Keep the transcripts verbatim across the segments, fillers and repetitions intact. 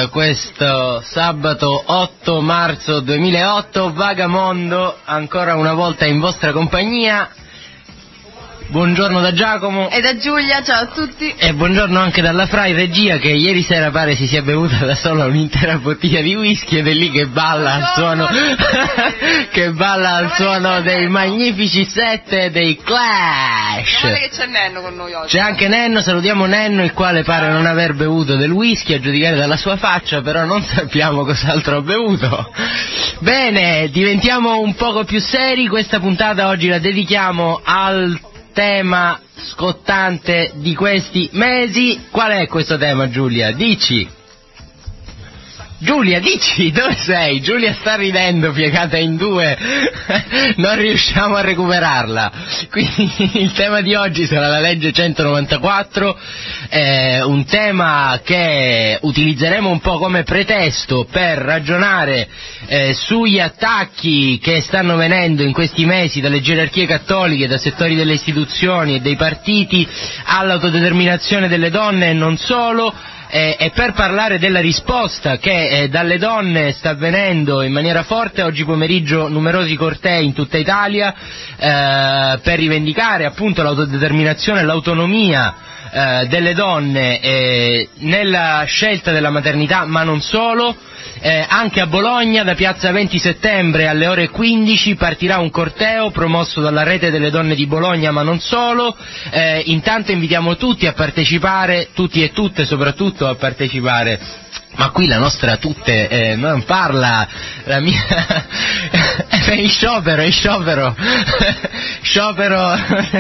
eh, questo sabato otto marzo duemilaotto, Vagamondo ancora una volta in vostra compagnia. Buongiorno da Giacomo e da Giulia, ciao a tutti. E buongiorno anche dalla Fra in regia, che ieri sera pare si sia bevuta da sola un'intera bottiglia di whisky ed è lì che balla al suono che balla al suono dei magnifici sette dei Clash. Guarda che c'è Nenno con noi oggi. C'è anche Nenno, salutiamo Nenno, il quale pare non aver bevuto del whisky a giudicare dalla sua faccia, però non sappiamo cos'altro ha bevuto. Bene, diventiamo un poco più seri, questa puntata oggi la dedichiamo al tema scottante di questi mesi. Qual è questo tema, Giulia? Dici. Giulia, dici, dove sei? Giulia sta ridendo piegata in due, non riusciamo a recuperarla. Quindi il tema di oggi sarà la legge centonovantaquattro, eh, un tema che utilizzeremo un po' come pretesto per ragionare eh, sugli attacchi che stanno venendo in questi mesi dalle gerarchie cattoliche, da settori delle istituzioni e dei partiti all'autodeterminazione delle donne e non solo. Eh, e per parlare della risposta che eh, dalle donne sta avvenendo in maniera forte, oggi pomeriggio numerosi cortei in tutta Italia eh, per rivendicare appunto l'autodeterminazione e l'autonomia eh, delle donne eh, nella scelta della maternità, ma non solo. Eh, anche a Bologna da piazza venti settembre alle ore quindici partirà un corteo promosso dalla rete delle donne di Bologna, ma non solo. Eh, intanto invitiamo tutti a partecipare, tutti e tutte soprattutto a partecipare. Ma qui la nostra tutte eh, non parla, la mia è in sciopero, è in sciopero sciopero.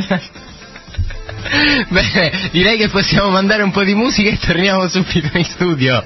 Bene, direi che possiamo mandare un po' di musica e torniamo subito in studio.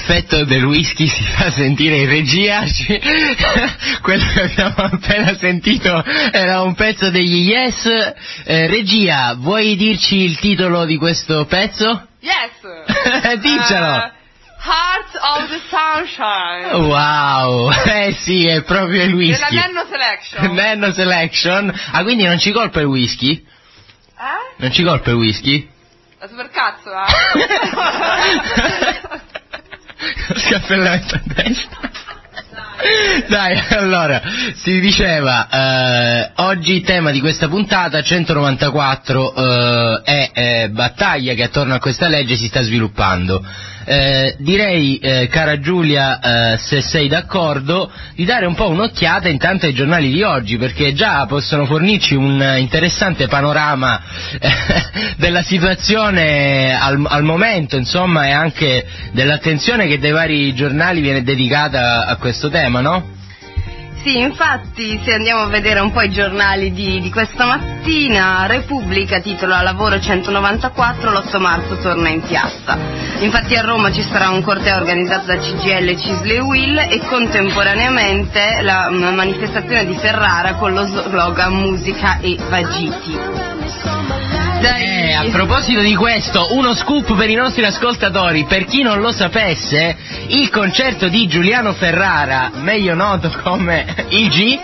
l'effetto del whisky si fa sentire in regia. Quello che abbiamo appena sentito era un pezzo degli Yes. Eh, regia, vuoi dirci il titolo di questo pezzo? Yes! Dicelo! Uh, Heart of the Sunshine. Wow, eh sì, è proprio il whisky. Della Nanno Selection. Nanno Selection. Ah, quindi non ci colpa il whisky? Eh? Non ci colpa il whisky? La super cazzo, eh? Scappellamento a destra. Dai, allora, si diceva, eh, oggi tema di questa puntata centonovantaquattro eh, è eh, battaglia che attorno a questa legge si sta sviluppando. Eh, direi, eh, cara Giulia, eh, se sei d'accordo, di dare un po' un'occhiata intanto ai giornali di oggi, perché già possono fornirci un interessante panorama eh, della situazione al, al momento, insomma, e anche dell'attenzione che dai vari giornali viene dedicata a questo tema, no? Sì, infatti, se andiamo a vedere un po' i giornali di, di questa mattina, Repubblica titola Lavoro centonovantaquattro, l'otto marzo torna in piazza. Infatti a Roma ci sarà un corteo organizzato da C G I L, CISL e U I L e contemporaneamente la manifestazione di Ferrara con lo slogan Musica e Vagiti. Eh, a proposito di questo, uno scoop per i nostri ascoltatori: per chi non lo sapesse, il concerto di Giuliano Ferrara, meglio noto come il G,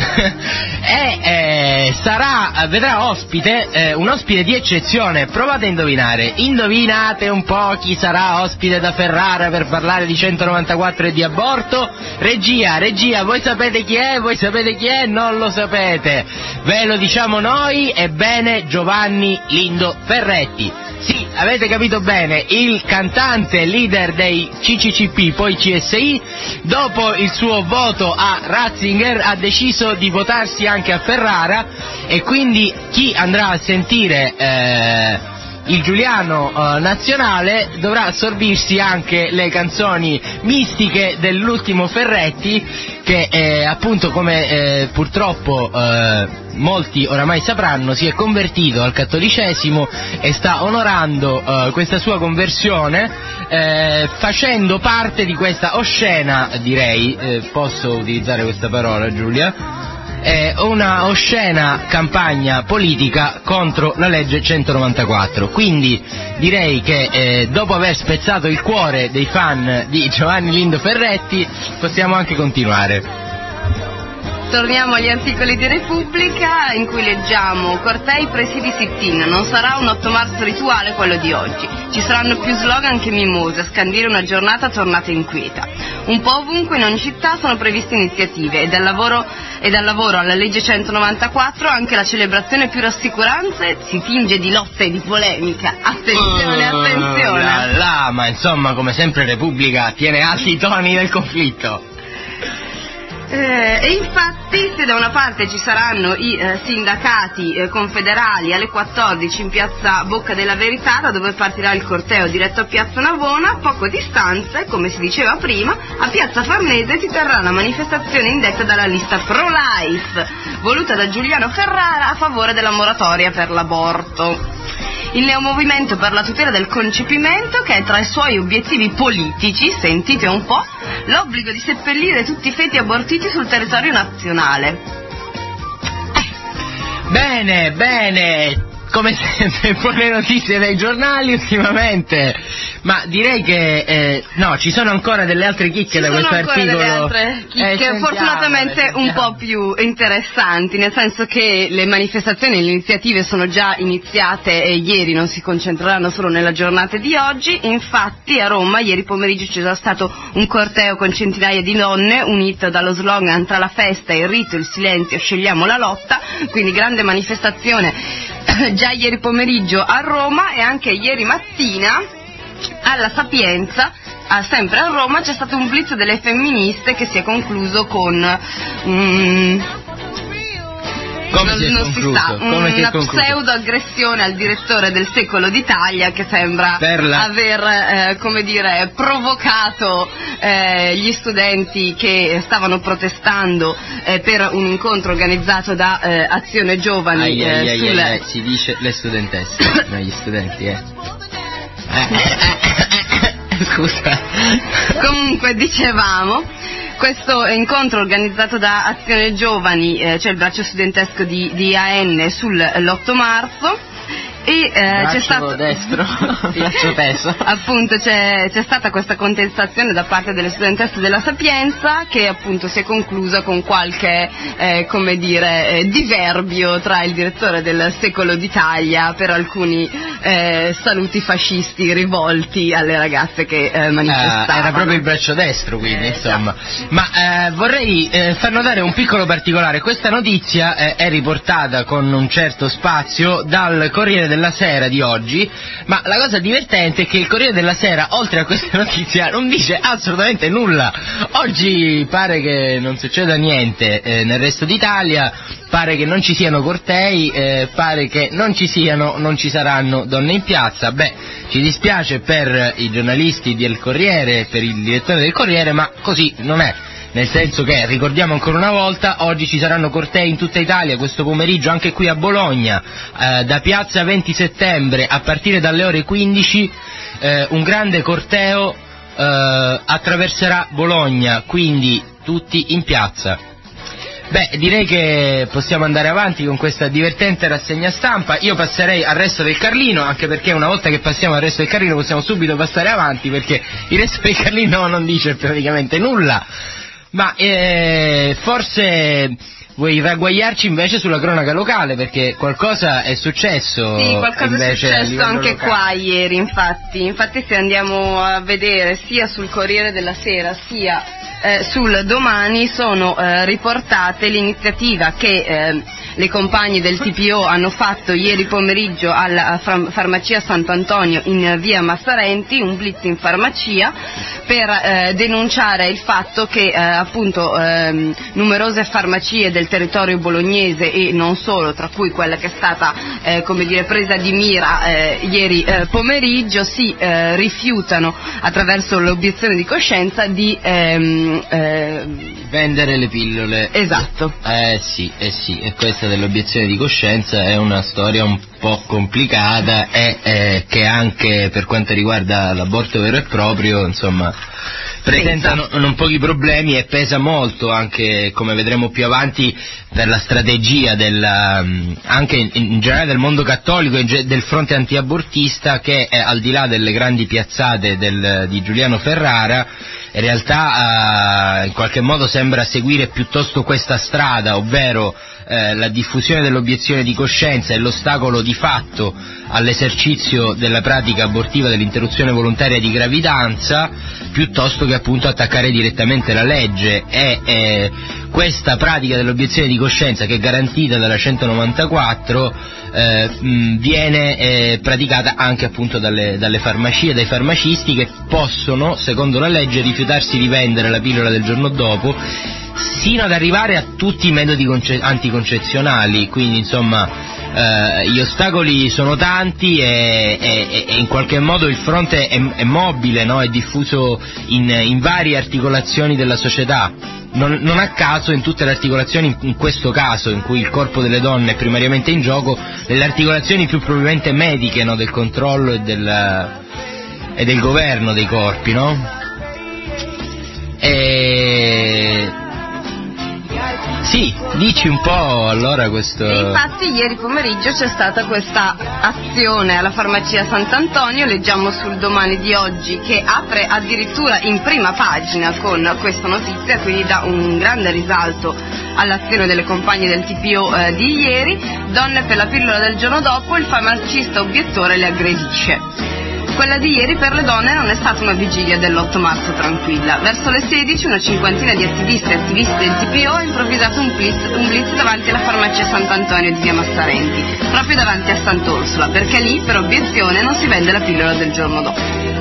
è, eh, sarà, vedrà ospite, eh, un ospite di eccezione. Provate a indovinare, indovinate un po' chi sarà ospite da Ferrara per parlare di centonovantaquattro e di aborto? Regia, regia, voi sapete chi è? Voi sapete chi è? Non lo sapete, ve lo diciamo noi. Ebbene, Giovanni Lindo Ferretti. Sì, avete capito bene, il cantante leader dei C C C P, poi C S I, dopo il suo voto a Ratzinger ha deciso di votarsi anche a Ferrara, e quindi chi andrà a sentire eh, il Giuliano eh, nazionale dovrà assorbirsi anche le canzoni mistiche dell'ultimo Ferretti, che eh, appunto, come eh, purtroppo eh, molti oramai sapranno, si è convertito al cattolicesimo e sta onorando eh, questa sua conversione eh, facendo parte di questa oscena, direi, eh, posso utilizzare questa parola, Giulia? È una oscena campagna politica contro la legge centonovantaquattro. Quindi direi che eh, dopo aver spezzato il cuore dei fan di Giovanni Lindo Ferretti possiamo anche continuare. Torniamo agli articoli di Repubblica, in cui leggiamo: cortei, presidi, sit-in, non sarà un otto marzo rituale quello di oggi, ci saranno più slogan che mimose a scandire una giornata tornata inquieta. Un po' ovunque in ogni città sono previste iniziative, e dal lavoro, e dal lavoro alla legge centonovantaquattro anche la celebrazione più rassicurante si tinge di lotta e di polemica. Attenzione, oh, attenzione! La, la, ma insomma, come sempre Repubblica tiene alti i toni del conflitto. Eh, e infatti, se da una parte ci saranno i eh, sindacati eh, confederali alle quattordici in piazza Bocca della Verità, da dove partirà il corteo diretto a piazza Navona, poco distanze, come si diceva prima, a piazza Farnese si terrà la manifestazione indetta dalla lista pro-life, voluta da Giuliano Ferrara a favore della moratoria per l'aborto. Il neomovimento per la tutela del concepimento, che è tra i suoi obiettivi politici, sentite un po', l'obbligo di seppellire tutti i feti abortiti sul territorio nazionale. Bene, bene, come sempre buone notizie dai giornali ultimamente, ma direi che eh, no, ci sono ancora delle altre chicche Ci da questo articolo. Ci sono ancora delle altre chicche, eh, fortunatamente sentiamo. un po' più interessanti, nel senso che le manifestazioni e le iniziative sono già iniziate e ieri non si concentreranno solo nella giornata di oggi. Infatti a Roma ieri pomeriggio c'è già stato un corteo con centinaia di donne unito dallo slogan "tra la festa, il rito, il silenzio, scegliamo la lotta", quindi grande manifestazione già ieri pomeriggio a Roma, e anche ieri mattina alla Sapienza, ah, sempre a Roma, c'è stato un blitz delle femministe che si è concluso con mm, Come non, si è non concluso? si sa, Come si è una concluso? pseudo-aggressione al direttore del Secolo d'Italia, che sembra la... aver, eh, come dire, provocato eh, gli studenti che stavano protestando eh, per un incontro organizzato da eh, Azione Giovani. Ai, ai, eh, ai, sul... ai, ai, si dice le studentesse, non gli studenti, eh. Scusa. Comunque, dicevamo, questo incontro organizzato da Azione Giovani, eh, cioè il braccio studentesco di, di A N, sull'otto marzo. E eh, c'è stato destro, braccio teso. Appunto c'è, c'è stata questa contestazione da parte delle studentesse della Sapienza, che appunto si è conclusa con qualche eh, come dire eh, diverbio tra il direttore del Secolo d'Italia per alcuni eh, saluti fascisti rivolti alle ragazze che eh, manifestavano. Ah, era proprio il braccio destro, quindi, eh, insomma. Ma eh, vorrei eh, far notare un piccolo particolare. Questa notizia eh, è riportata con un certo spazio dal Corriere della Sera di oggi, ma la cosa divertente è che il Corriere della Sera, oltre a questa notizia, non dice assolutamente nulla. Oggi pare che non succeda niente eh, nel resto d'Italia, pare che non ci siano cortei, eh, pare che non ci siano, non ci saranno donne in piazza. Beh, ci dispiace per i giornalisti del Corriere, per il direttore del Corriere, ma così non è. Nel senso che, ricordiamo ancora una volta, oggi ci saranno cortei in tutta Italia, questo pomeriggio anche qui a Bologna, eh, da piazza venti settembre a partire dalle ore quindici, eh, un grande corteo eh, attraverserà Bologna, quindi tutti in piazza. Beh, direi che possiamo andare avanti con questa divertente rassegna stampa. Io passerei al Resto del Carlino, anche perché una volta che passiamo al Resto del Carlino possiamo subito passare avanti, perché il Resto del Carlino non dice praticamente nulla. Ma eh, forse vuoi ragguagliarci invece sulla cronaca locale, perché qualcosa è successo. Sì, qualcosa invece è successo anche locale. qua ieri, infatti. Infatti se andiamo a vedere sia sul Corriere della Sera sia eh, sul Domani sono eh, riportate l'iniziativa che eh, le compagne del T P O hanno fatto ieri pomeriggio alla far- farmacia Sant'Antonio in via Massarenti, un blitz in farmacia per eh, denunciare il fatto che eh, appunto eh, numerose farmacie del territorio bolognese e non solo, tra cui quella che è stata eh, come dire presa di mira eh, ieri eh, pomeriggio, si eh, rifiutano attraverso l'obiezione di coscienza di ehm, eh, vendere le pillole. Esatto. Eh sì, eh sì, e questa dell'obiezione di coscienza è una storia un po' complicata e eh, che anche per quanto riguarda l'aborto vero e proprio, insomma, presentano non pochi problemi e pesa molto anche, come vedremo più avanti, per la strategia della, anche in, in generale del mondo cattolico e del fronte antiabortista, che eh, al di là delle grandi piazzate del, di Giuliano Ferrara, in realtà eh, in qualche modo sembra seguire piuttosto questa strada, ovvero eh, la diffusione dell'obiezione di coscienza e l'ostacolo di fatto all'esercizio della pratica abortiva dell'interruzione volontaria di gravidanza, piuttosto che appunto attaccare direttamente la legge. E eh, questa pratica dell'obiezione di coscienza, che è garantita dalla centonovantaquattro, eh, mh, viene eh, praticata anche appunto dalle, dalle farmacie, dai farmacisti, che possono, secondo la legge, rifiutarsi di vendere la pillola del giorno dopo, sino ad arrivare a tutti i metodi conce- anticoncezionali. Quindi insomma eh, gli ostacoli sono tanti e, e, e in qualche modo il fronte è, è mobile, no? È diffuso in, in varie articolazioni della società. Non, non a caso in tutte le articolazioni, in, in questo caso in cui il corpo delle donne è primariamente in gioco, nelle articolazioni più probabilmente mediche, no? Del controllo e del, e del governo dei corpi, no? E... Sì, dici un po' allora questo... E infatti ieri pomeriggio c'è stata questa azione alla farmacia Sant'Antonio, leggiamo sul Domani di oggi, che apre addirittura in prima pagina con questa notizia, quindi dà un grande risalto all'azione delle compagne del T P O eh, di ieri. Donne per la pillola del giorno dopo, il farmacista obiettore le aggredisce. Quella di ieri per le donne non è stata una vigilia dell'otto marzo tranquilla. Verso le sedici una cinquantina di attivisti e attivisti del T P O ha improvvisato un blitz, un blitz davanti alla farmacia Sant'Antonio di via Massarenti, proprio davanti a Sant'Orsola, perché lì per obiezione non si vende la pillola del giorno dopo.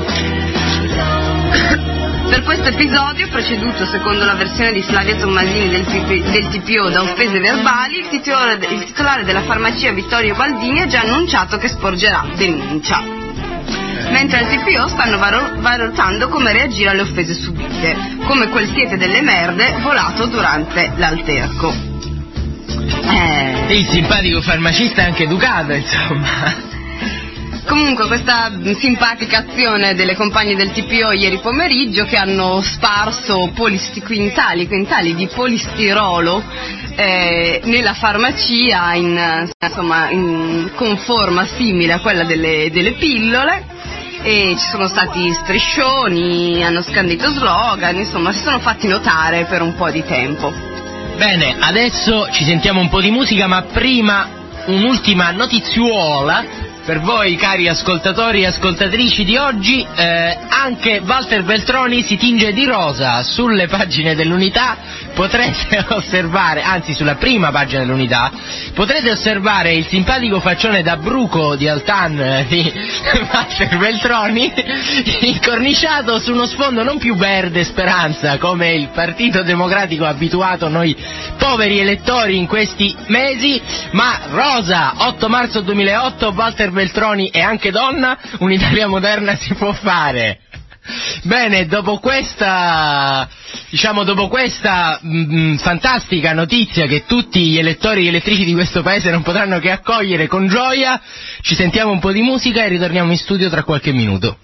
Per questo episodio, preceduto secondo la versione di Flavia Tommasini del, del T P O da offese verbali, il titolare, il titolare della farmacia Vittorio Baldini ha già annunciato che sporgerà denuncia. Mentre al T P O stanno valutando come reagire alle offese subite, come quel siete delle merde volato durante l'alterco. Eh. Il simpatico farmacista è anche educato, insomma. comunque questa simpatica azione delle compagne del T P O ieri pomeriggio, che hanno sparso polisti- quintali, quintali di polistirolo eh, nella farmacia in, insomma, in, con forma simile a quella delle, delle pillole, e ci sono stati striscioni, hanno scandito slogan, insomma si sono fatti notare per un po' di tempo. Bene, adesso ci sentiamo un po' di musica, ma prima un'ultima notiziuola per voi cari ascoltatori e ascoltatrici di oggi. Eh, anche Walter Veltroni si tinge di rosa. Sulle pagine dell'Unità potrete osservare, anzi sulla prima pagina dell'Unità, potrete osservare il simpatico faccione da bruco di Altan di Walter Veltroni incorniciato su uno sfondo non più verde speranza come il Partito Democratico ha abituato noi poveri elettori in questi mesi, ma rosa. otto marzo duemilaotto, Walter Veltroni è anche donna, un'Italia moderna si può fare. Bene, dopo questa, diciamo, dopo questa mh, fantastica notizia che tutti gli elettori e gli elettrici di questo paese non potranno che accogliere con gioia, ci sentiamo un po' di musica e ritorniamo in studio tra qualche minuto.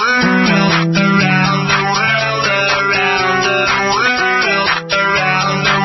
Around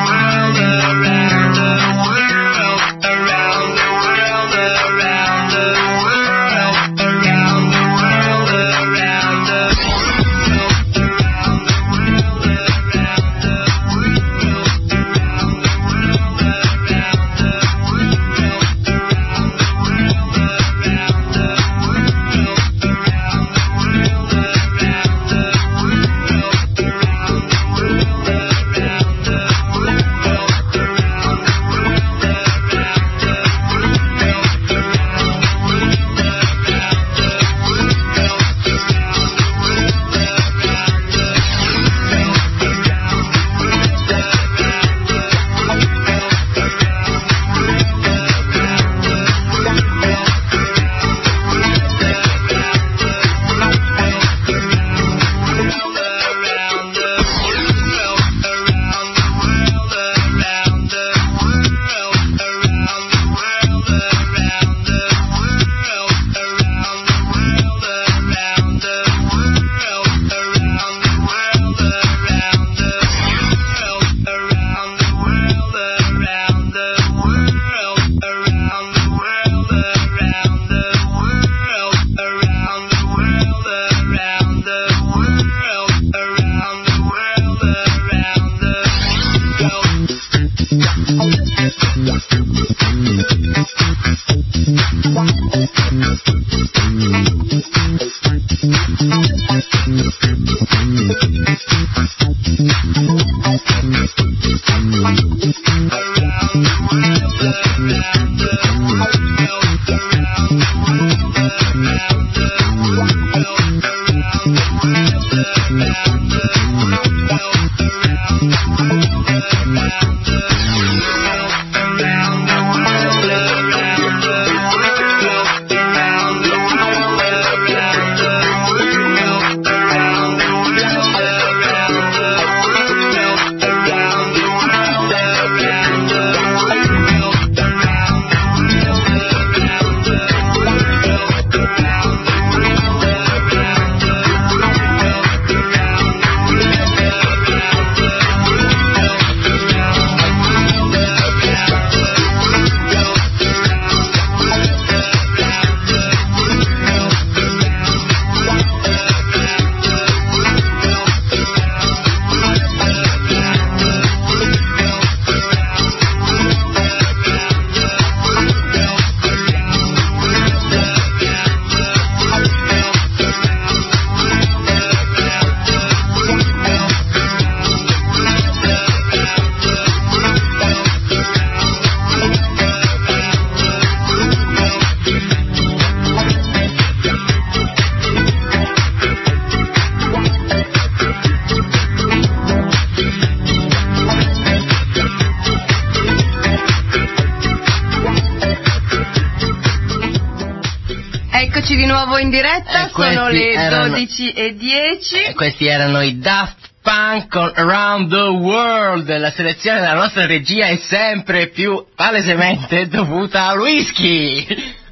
Eccoci di nuovo in diretta, Eh, questi sono le erano- dodici e dieci. E questi erano i Daft Punk con Around the World. La selezione della nostra regia è sempre più palesemente dovuta al whisky.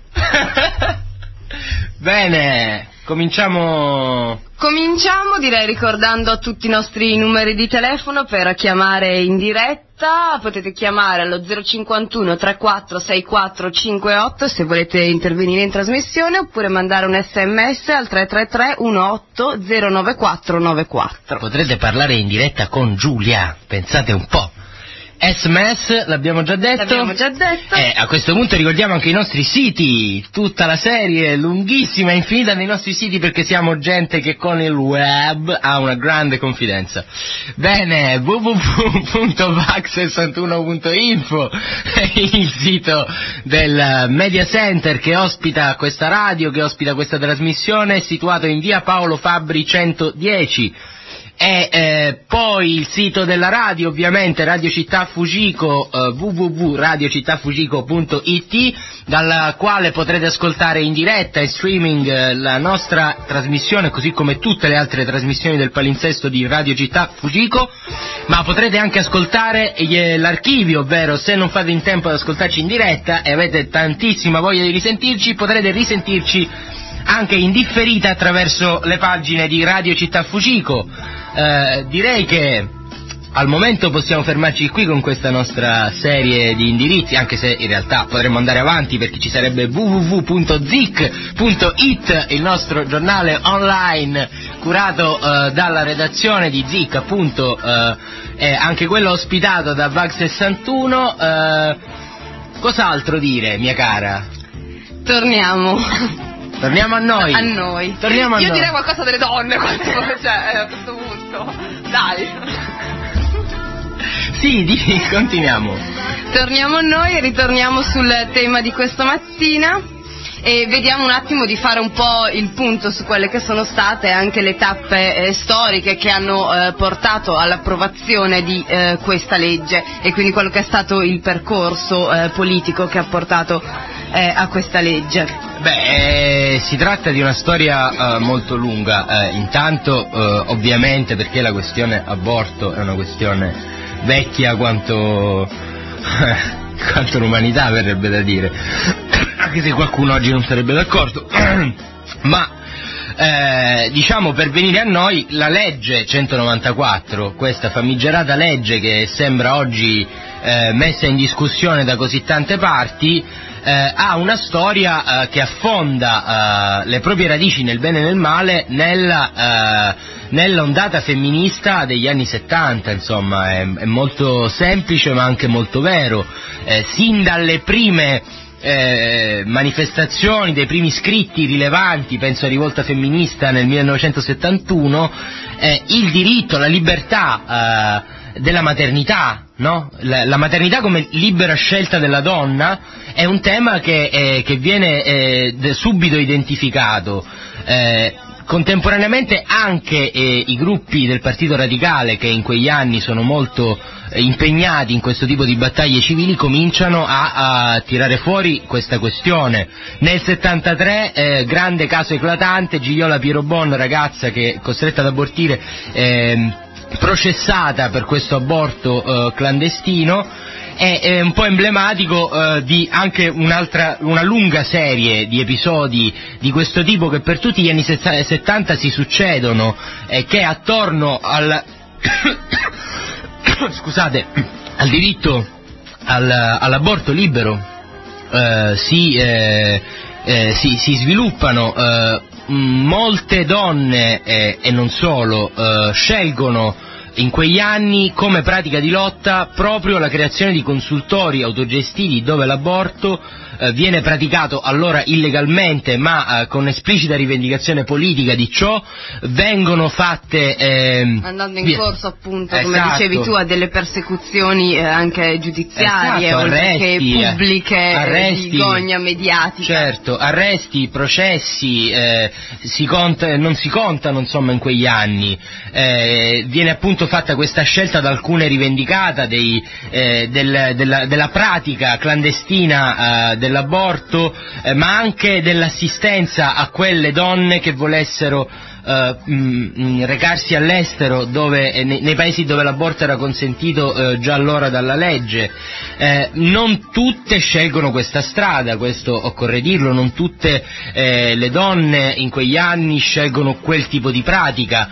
Bene, cominciamo. Cominciamo, direi, ricordando a tutti i nostri numeri di telefono per chiamare in diretta. Potete chiamare allo zero cinquantuno trentaquattro sessantaquattro cinquantotto se volete intervenire in trasmissione, oppure mandare un sms al tre tre tre diciotto zero nove quattro nove quattro. Potrete parlare in diretta con Giulia, pensate un po'. S M S, l'abbiamo già detto. L'abbiamo già detto. Eh, a questo punto ricordiamo anche i nostri siti, tutta la serie lunghissima e infinita dei nostri siti, perché siamo gente che con il web ha una grande confidenza. Bene, w w w punto vax sessantuno punto info è il sito del Media Center che ospita questa radio, che ospita questa trasmissione, situato in via Paolo Fabbri centodieci. E eh, poi il sito della radio, ovviamente, Radio Città Fujiko, eh, w w w punto radio città fujiko punto i t, dal quale potrete ascoltare in diretta e streaming eh, la nostra trasmissione, così come tutte le altre trasmissioni del palinsesto di Radio Città Fujiko, ma potrete anche ascoltare eh, l'archivio, ovvero se non fate in tempo ad ascoltarci in diretta e avete tantissima voglia di risentirci, potrete risentirci anche in differita attraverso le pagine di Radio Città Fujiko. Eh, direi che al momento possiamo fermarci qui con questa nostra serie di indirizzi, anche se in realtà potremmo andare avanti, perché ci sarebbe w w w punto zik punto i t, il nostro giornale online curato eh, dalla redazione di Zik, appunto, eh, eh, anche quello ospitato da Vax sessantuno. Eh, cos'altro dire, mia cara? Torniamo. Torniamo a noi. A noi. Torniamo a Io noi. direi qualcosa delle donne, quando, cioè, a questo punto. Dai. Sì, di, continuiamo. Torniamo a noi e ritorniamo sul tema di questa mattina e vediamo un attimo di fare un po' il punto su quelle che sono state anche le tappe eh, storiche che hanno eh, portato all'approvazione di eh, questa legge, e quindi quello che è stato il percorso eh, politico che ha portato eh, a questa legge. Beh, eh, si tratta di una storia eh, molto lunga, eh, intanto eh, ovviamente perché la questione aborto è una questione vecchia quanto, quanto l'umanità, verrebbe da dire, anche se qualcuno oggi non sarebbe d'accordo, ma eh, diciamo, per venire a noi, la legge centonovantaquattro, questa famigerata legge che sembra oggi eh, messa in discussione da così tante parti, Eh, ha una storia eh, che affonda eh, le proprie radici nel bene e nel male nella, eh, nell'ondata femminista degli anni settanta, insomma, è, è molto semplice ma anche molto vero. Eh, sin dalle prime eh, manifestazioni, dei primi scritti rilevanti, penso a Rivolta Femminista nel millenovecentosettantuno, eh, il diritto, la libertà eh, della maternità, no? La, la maternità come libera scelta della donna è un tema che, eh, che viene eh, subito identificato. Eh, Contemporaneamente anche eh, i gruppi del Partito Radicale, che in quegli anni sono molto eh, impegnati in questo tipo di battaglie civili, cominciano a, a tirare fuori questa questione. Nel settantatré, eh, grande caso eclatante, Gigliola Pierobon, ragazza che è costretta ad abortire, eh, processata per questo aborto eh, clandestino. È, è un po' emblematico eh, di anche un'altra, una lunga serie di episodi di questo tipo che per tutti gli anni settanta si succedono, e che attorno al scusate, al diritto al, all'aborto libero eh, si, eh, eh, si, si sviluppano. Eh, molte donne eh, e non solo eh, scelgono in quegli anni come pratica di lotta proprio la creazione di consultori autogestiti dove l'aborto eh, viene praticato allora illegalmente, ma eh, con esplicita rivendicazione politica di ciò. Vengono fatte eh, andando in via. corso appunto, Esatto. come dicevi tu, a delle persecuzioni eh, anche giudiziarie, esatto, oltre arresti, che pubbliche, arresti, di gogna mediatica. Certo, arresti, processi, eh, si conta, non si contano insomma in quegli anni. Eh, viene appunto fatta questa scelta da alcune rivendicata dei, eh, del, della, della pratica clandestina eh, dell'aborto, eh, ma anche dell'assistenza a quelle donne che volessero Uh, mh, recarsi all'estero, dove, eh, nei, nei paesi dove l'aborto era consentito eh, già allora dalla legge. Eh, non tutte scelgono questa strada, questo occorre dirlo, non tutte eh, le donne in quegli anni scelgono quel tipo di pratica.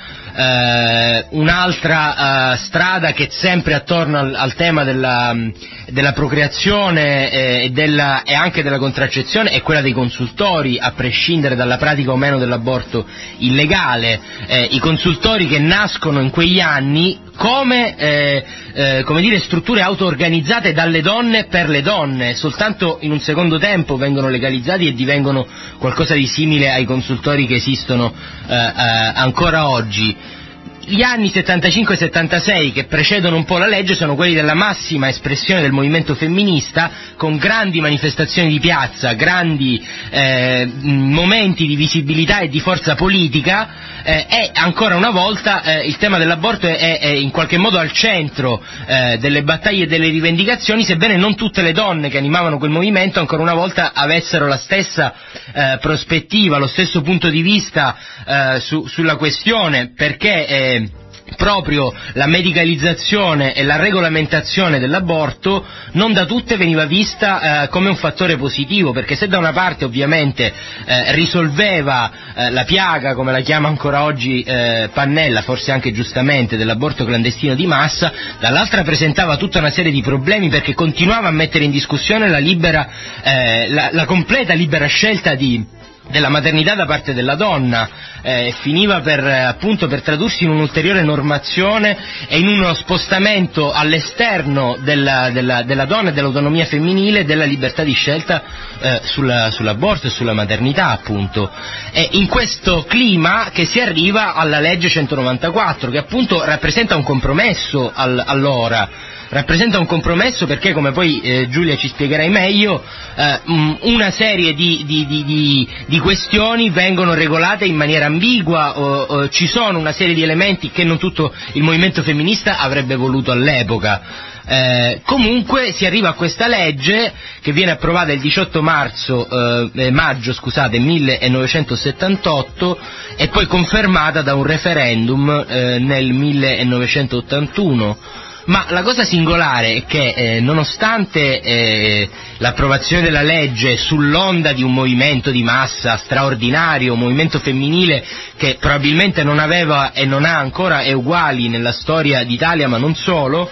Eh, un'altra eh, strada che sempre attorno al, al tema della, della procreazione eh, e, della, e anche della contraccezione è quella dei consultori, a prescindere dalla pratica o meno dell'aborto illegale. Eh, i consultori che nascono in quegli anni come, eh, eh, come dire, strutture auto-organizzate dalle donne per le donne, soltanto in un secondo tempo vengono legalizzati e divengono qualcosa di simile ai consultori che esistono eh, eh, ancora oggi. Gli anni settantacinque settantasei che precedono un po' la legge sono quelli della massima espressione del movimento femminista, con grandi manifestazioni di piazza, grandi eh, momenti di visibilità e di forza politica, eh, e ancora una volta eh, il tema dell'aborto è, è in qualche modo al centro eh, delle battaglie e delle rivendicazioni, sebbene non tutte le donne che animavano quel movimento ancora una volta avessero la stessa eh, prospettiva, lo stesso punto di vista eh, su, sulla questione, perché eh, proprio la medicalizzazione e la regolamentazione dell'aborto non da tutte veniva vista eh, come un fattore positivo, perché se da una parte ovviamente eh, risolveva eh, la piaga, come la chiama ancora oggi eh, Pannella, forse anche giustamente, dell'aborto clandestino di massa, dall'altra presentava tutta una serie di problemi, perché continuava a mettere in discussione la libera, eh, la, la completa libera scelta di della maternità da parte della donna, eh, finiva per appunto per tradursi in un'ulteriore normazione e in uno spostamento all'esterno della, della, della donna e dell'autonomia femminile, della libertà di scelta eh, sulla, sull'aborto e sulla maternità appunto. È in questo clima che si arriva alla legge centonovantaquattro, che appunto rappresenta un compromesso al, allora. Rappresenta un compromesso perché, come poi eh, Giulia ci spiegherai meglio, eh, una serie di, di, di, di, di questioni vengono regolate in maniera ambigua, o, o ci sono una serie di elementi che non tutto il movimento femminista avrebbe voluto all'epoca. Eh, comunque si arriva a questa legge che viene approvata il diciotto marzo, eh, maggio scusate, millenovecentosettantotto e poi confermata da un referendum eh, nel millenovecentottantuno. Ma la cosa singolare è che eh, nonostante eh, l'approvazione della legge sull'onda di un movimento di massa straordinario, un movimento femminile che probabilmente non aveva e non ha ancora eguali nella storia d'Italia, ma non solo,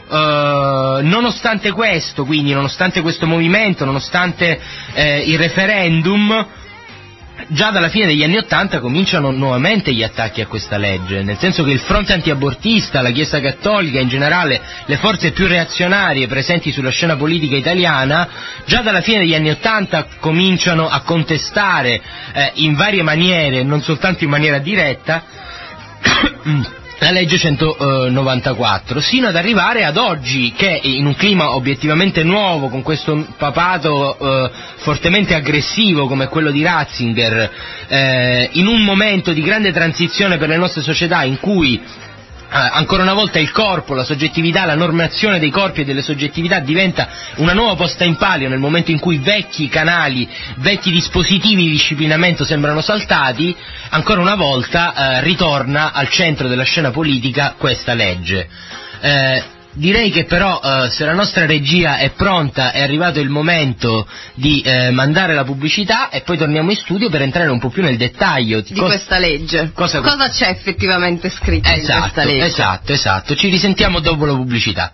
eh, nonostante questo, quindi nonostante questo movimento, nonostante eh, il referendum, già dalla fine degli anni Ottanta cominciano nuovamente gli attacchi a questa legge, nel senso che il fronte antiabortista, la Chiesa Cattolica, in generale le forze più reazionarie presenti sulla scena politica italiana, già dalla fine degli anni Ottanta cominciano a contestare eh, in varie maniere, non soltanto in maniera diretta, la legge centonovantaquattro, sino ad arrivare ad oggi che in un clima obiettivamente nuovo, con questo papato eh, fortemente aggressivo come quello di Ratzinger, eh, in un momento di grande transizione per le nostre società in cui Uh, ancora una volta il corpo, la soggettività, la normazione dei corpi e delle soggettività diventa una nuova posta in palio nel momento in cui vecchi canali, vecchi dispositivi di disciplinamento sembrano saltati, ancora una volta uh, ritorna al centro della scena politica questa legge. Uh, Direi che però eh, se la nostra regia è pronta è arrivato il momento di eh, mandare la pubblicità e poi torniamo in studio per entrare un po' più nel dettaglio di cos- questa legge. Cosa... cosa c'è effettivamente scritto esatto, in questa legge? Esatto, esatto. Ci risentiamo dopo la pubblicità.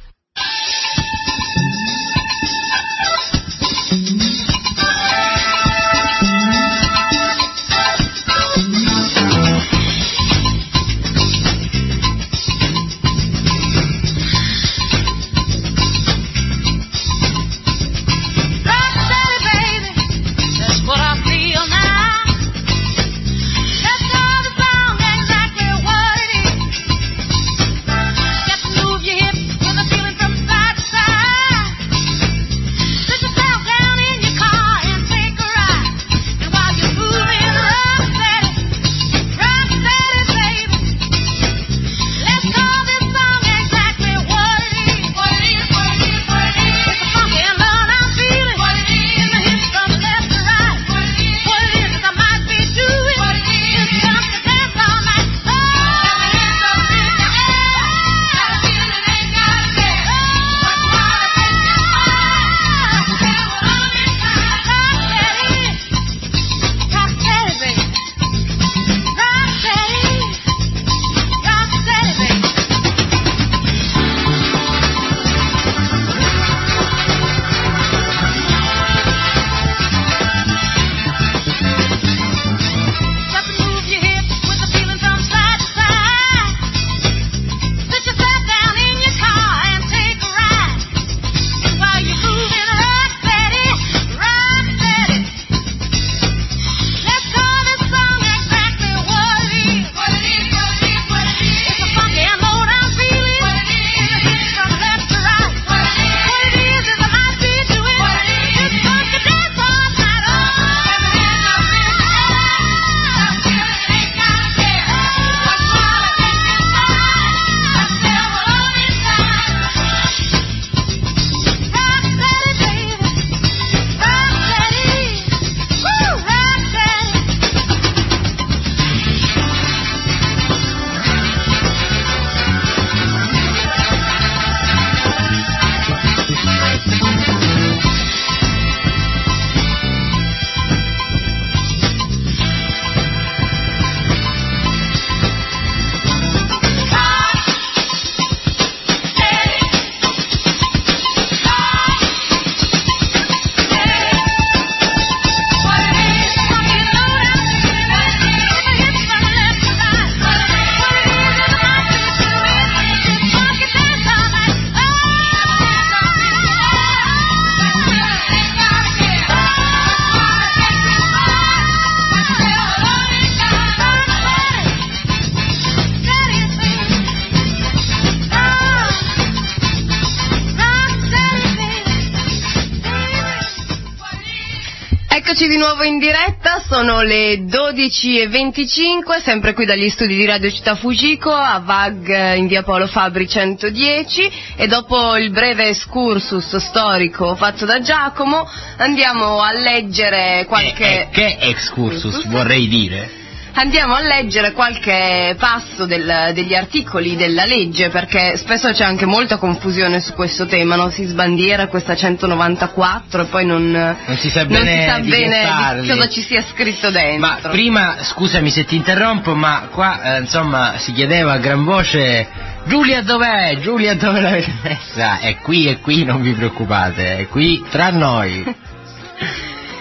Eccoci di nuovo in diretta, sono le dodici e venticinque, sempre qui dagli studi di Radio Città Fujiko a V A G in via Paolo Fabri centodieci, e dopo il breve excursus storico fatto da Giacomo andiamo a leggere qualche... Eh, eh, che excursus vorrei dire? Andiamo a leggere qualche passo del, degli articoli della legge, perché spesso c'è anche molta confusione su questo tema, no? Si sbandiera questa centonovantaquattro e poi non, non si sa bene, non si sa di, bene di cosa ci sia scritto dentro. Ma prima, scusami se ti interrompo, ma qua eh, insomma si chiedeva a gran voce: Giulia dov'è? Giulia dove l'avete messa? È qui, è qui, non vi preoccupate, è qui tra noi.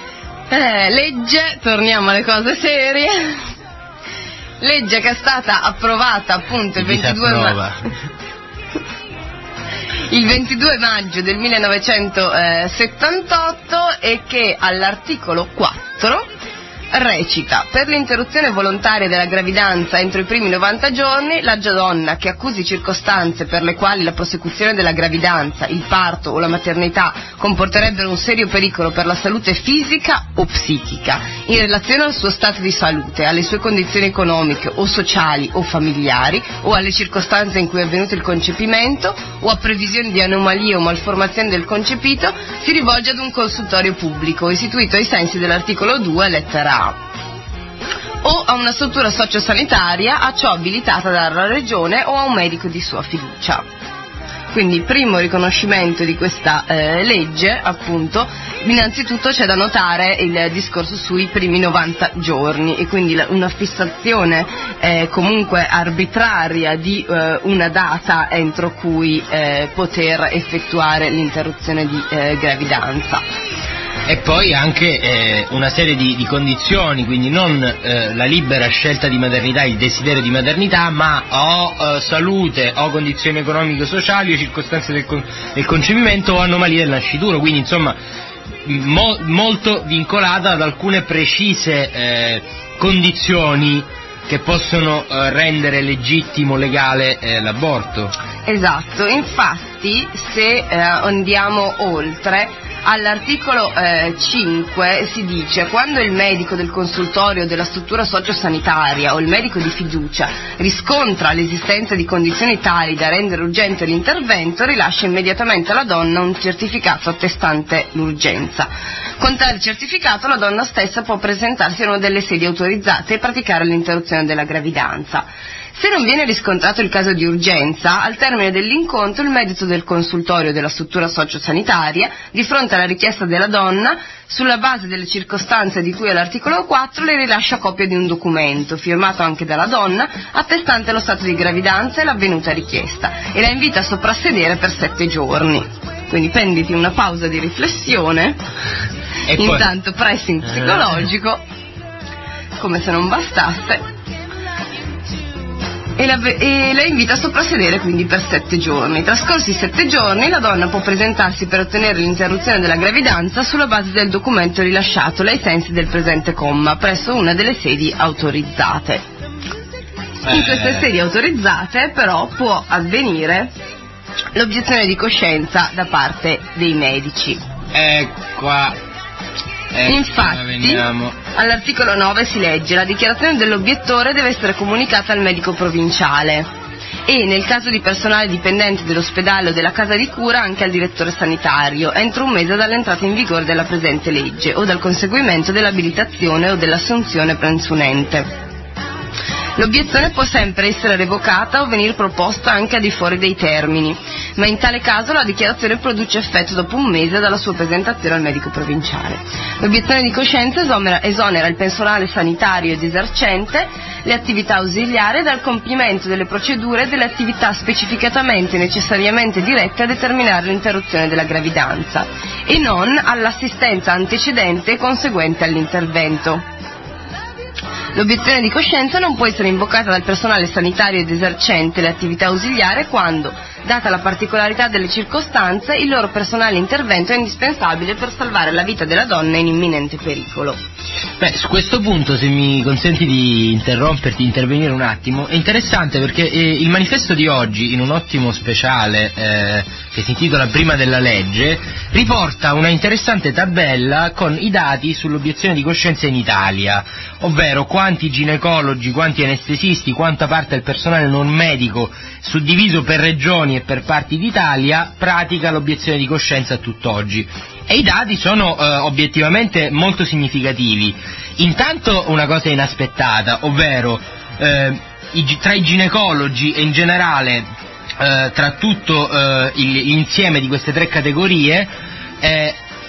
Eh, legge, torniamo alle cose serie. Legge che è stata approvata appunto il ventidue maggio. Il ventidue maggio del millenovecentosettantotto e che all'articolo quattro recita: per l'interruzione volontaria della gravidanza entro i primi novanta giorni, la donna che accusi circostanze per le quali la prosecuzione della gravidanza, il parto o la maternità comporterebbero un serio pericolo per la salute fisica o psichica in relazione al suo stato di salute, alle sue condizioni economiche o sociali o familiari o alle circostanze in cui è avvenuto il concepimento o a previsioni di anomalie o malformazioni del concepito, si rivolge ad un consultorio pubblico istituito ai sensi dell'articolo due lettera A o a una struttura sociosanitaria a ciò abilitata dalla regione o a un medico di sua fiducia. Quindi primo riconoscimento di questa eh, legge, appunto, innanzitutto c'è da notare il discorso sui primi novanta giorni e quindi la, una fissazione eh, comunque arbitraria di eh, una data entro cui eh, poter effettuare l'interruzione di eh, gravidanza. E poi anche eh, una serie di, di condizioni, quindi non eh, la libera scelta di maternità, il desiderio di maternità, ma o eh, salute o condizioni economiche o sociali o circostanze del, con, del concepimento o anomalie del nascituro, quindi insomma mo, molto vincolata ad alcune precise eh, condizioni che possono eh, rendere legittimo, legale eh, l'aborto. Esatto, infatti se eh, andiamo oltre, all'articolo eh, cinque si dice: quando il medico del consultorio della struttura sociosanitaria o il medico di fiducia riscontra l'esistenza di condizioni tali da rendere urgente l'intervento, rilascia immediatamente alla donna un certificato attestante l'urgenza. Con tale certificato la donna stessa può presentarsi a una delle sedi autorizzate e praticare l'interruzione della gravidanza. Se non viene riscontrato il caso di urgenza, al termine dell'incontro il medico del consultorio della struttura sociosanitaria, di fronte alla richiesta della donna, sulla base delle circostanze di cui all'articolo quattro, le rilascia copia di un documento, firmato anche dalla donna, attestante lo stato di gravidanza e l'avvenuta richiesta, e la invita a soprassedere per sette giorni. Quindi prenditi una pausa di riflessione, e poi intanto pressing psicologico, come se non bastasse. E la, e la invita a soprassedere quindi per sette giorni. Trascorsi sette giorni la donna può presentarsi per ottenere l'interruzione della gravidanza sulla base del documento rilasciatole ai sensi del presente comma presso una delle sedi autorizzate. In queste sedi autorizzate però può avvenire l'obiezione di coscienza da parte dei medici. Ecco. Eh, Infatti, all'articolo nove si legge: la dichiarazione dell'obiettore deve essere comunicata al medico provinciale e, nel caso di personale dipendente dell'ospedale o della casa di cura, anche al direttore sanitario, entro un mese dall'entrata in vigore della presente legge o dal conseguimento dell'abilitazione o dell'assunzione presunente. L'obiezione può sempre essere revocata o venire proposta anche a di fuori dei termini, ma in tale caso la dichiarazione produce effetto dopo un mese dalla sua presentazione al medico provinciale. L'obiezione di coscienza esonera, esonera il personale sanitario ed esercente le attività ausiliari dal compimento delle procedure e delle attività specificatamente e necessariamente dirette a determinare l'interruzione della gravidanza e non all'assistenza antecedente e conseguente all'intervento. L'obiezione di coscienza non può essere invocata dal personale sanitario ed esercente le attività ausiliari quando, data la particolarità delle circostanze, il loro personale intervento è indispensabile per salvare la vita della donna in imminente pericolo. Beh, su questo punto, se mi consenti di interromperti, intervenire un attimo, è interessante perché eh, il manifesto di oggi, in un ottimo speciale eh, che si intitola Prima della legge, riporta una interessante tabella con i dati sull'obiezione di coscienza in Italia, ovvero quanti ginecologi, quanti anestesisti, quanta parte del personale non medico suddiviso per regioni e per parti d'Italia pratica l'obiezione di coscienza a tutt'oggi. E i dati sono eh, obiettivamente molto significativi. Intanto una cosa inaspettata, ovvero eh, i, tra i ginecologi e in generale eh, tra tutto eh, il, l'insieme di queste tre categorie, eh,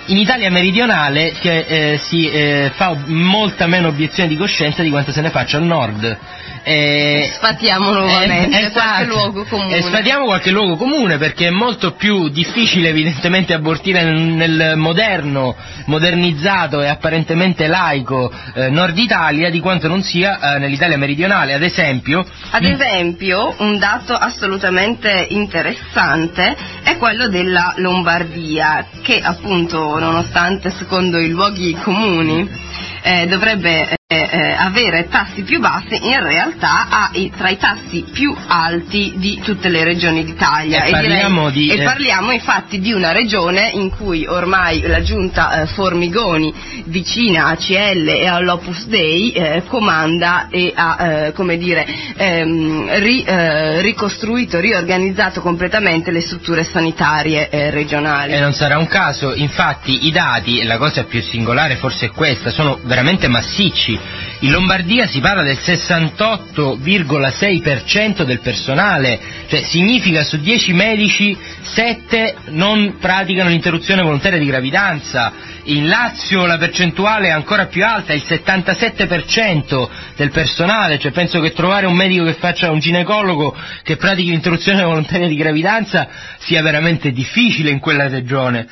in Italia meridionale che, eh, si eh, fa molta meno obiezione di coscienza di quanto se ne faccia al nord. Eh, sfatiamo nuovamente eh, esatto, qualche luogo comune. Eh, sfatiamo qualche luogo comune perché è molto più difficile evidentemente abortire nel, nel moderno, modernizzato e apparentemente laico eh, nord Italia di quanto non sia eh, nell'Italia meridionale. Ad esempio, Ad esempio un dato assolutamente interessante è quello della Lombardia, che appunto nonostante secondo i luoghi comuni eh, dovrebbe eh, eh, avere tassi più bassi, in realtà ha i, tra i tassi più alti di tutte le regioni d'Italia. E, e, parliamo, direi, di, e parliamo infatti di una regione in cui ormai la giunta eh, Formigoni, vicina a C L e all'Opus Dei, eh, comanda e ha eh, come dire ehm, ri, eh, ricostruito, riorganizzato completamente le strutture sanitarie eh, regionali. E non sarà un caso, infatti i dati, e la cosa più singolare forse è questa, sono veramente massicci. In Lombardia si parla del sessantotto virgola sei per cento del personale, cioè significa su dieci medici sette non praticano l'interruzione volontaria di gravidanza. In Lazio la percentuale è ancora più alta, il settantasette per cento del personale, cioè penso che trovare un medico che faccia un ginecologo che pratichi l'interruzione volontaria di gravidanza sia veramente difficile in quella regione.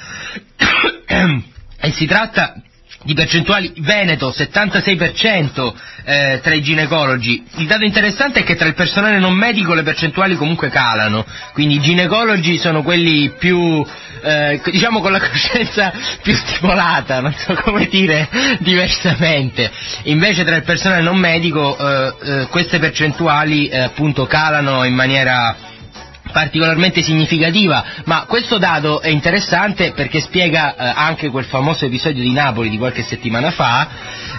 E si tratta di percentuali: Veneto settantasei per cento eh, tra i ginecologi. Il dato interessante è che tra il personale non medico le percentuali comunque calano, quindi i ginecologi sono quelli più eh, diciamo con la coscienza più stimolata, non so come dire diversamente. Invece tra il personale non medico eh, eh, queste percentuali eh, appunto calano in maniera particolarmente significativa, ma questo dato è interessante perché spiega eh, anche quel famoso episodio di Napoli di qualche settimana fa.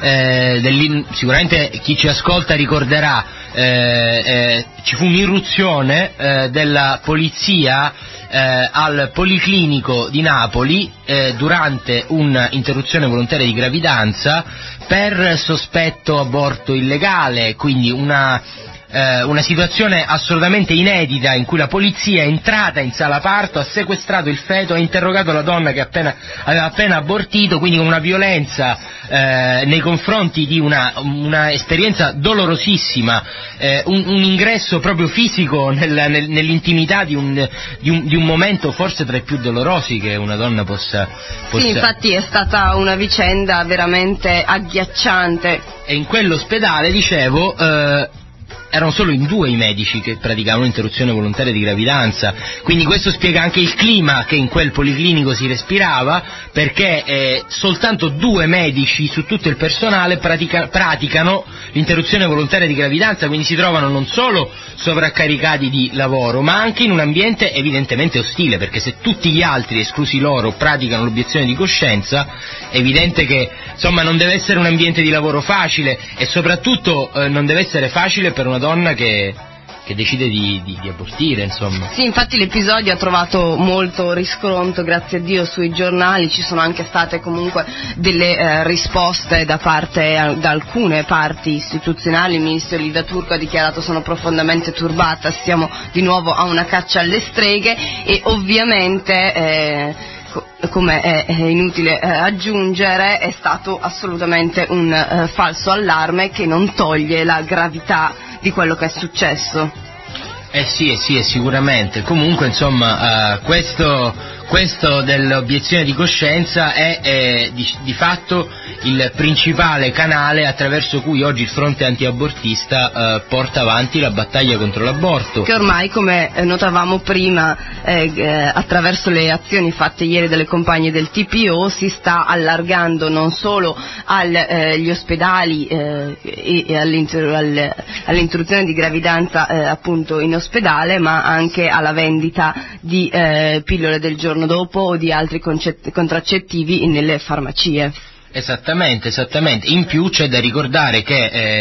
Eh, sicuramente chi ci ascolta ricorderà, eh, eh, ci fu un'irruzione eh, della polizia eh, al Policlinico di Napoli eh, durante un'interruzione volontaria di gravidanza per sospetto aborto illegale, quindi una Eh, una situazione assolutamente inedita in cui la polizia è entrata in sala parto, ha sequestrato il feto, ha interrogato la donna che appena, aveva appena abortito, quindi con una violenza eh, nei confronti di una, una esperienza dolorosissima, eh, un, un ingresso proprio fisico nel, nel, nell'intimità di un, di, un, di un momento forse tra i più dolorosi che una donna possa, possa... Sì, infatti è stata una vicenda veramente agghiacciante. E in quell'ospedale, dicevo, eh, erano solo in due i medici che praticavano l'interruzione volontaria di gravidanza, quindi questo spiega anche il clima che in quel policlinico si respirava, perché eh, soltanto due medici su tutto il personale pratica, praticano l'interruzione volontaria di gravidanza, quindi si trovano non solo sovraccaricati di lavoro, ma anche in un ambiente evidentemente ostile, perché se tutti gli altri, esclusi loro, praticano l'obiezione di coscienza, è evidente che insomma non deve essere un ambiente di lavoro facile, e soprattutto eh, non deve essere facile per una donna che, che decide di, di, di abortire, insomma. Sì, infatti l'episodio ha trovato molto riscontro, grazie a Dio, sui giornali. Ci sono anche state comunque delle eh, risposte da parte eh, da alcune parti istituzionali. Il ministro Livia Turco ha dichiarato: sono profondamente turbata, siamo di nuovo a una caccia alle streghe, e ovviamente eh, come è, è inutile eh, aggiungere, è stato assolutamente un eh, falso allarme che non toglie la gravità di quello che è successo. Eh sì, eh sì, eh, sicuramente. Comunque, insomma, uh, questo, questo dell'obiezione di coscienza è, è di, di fatto il principale canale attraverso cui oggi il fronte antiabortista uh, porta avanti la battaglia contro l'aborto. Che ormai, come notavamo prima, eh, eh, attraverso le azioni fatte ieri dalle compagne del T P O, si sta allargando non solo agli eh, ospedali eh, e, e all'inter- all, all'interruzione di gravidanza eh, appunto in ospedale, ma anche alla vendita di eh, pillole del giorno dopo o di altri concett- contraccettivi nelle farmacie. Esattamente, esattamente. In più c'è da ricordare che eh,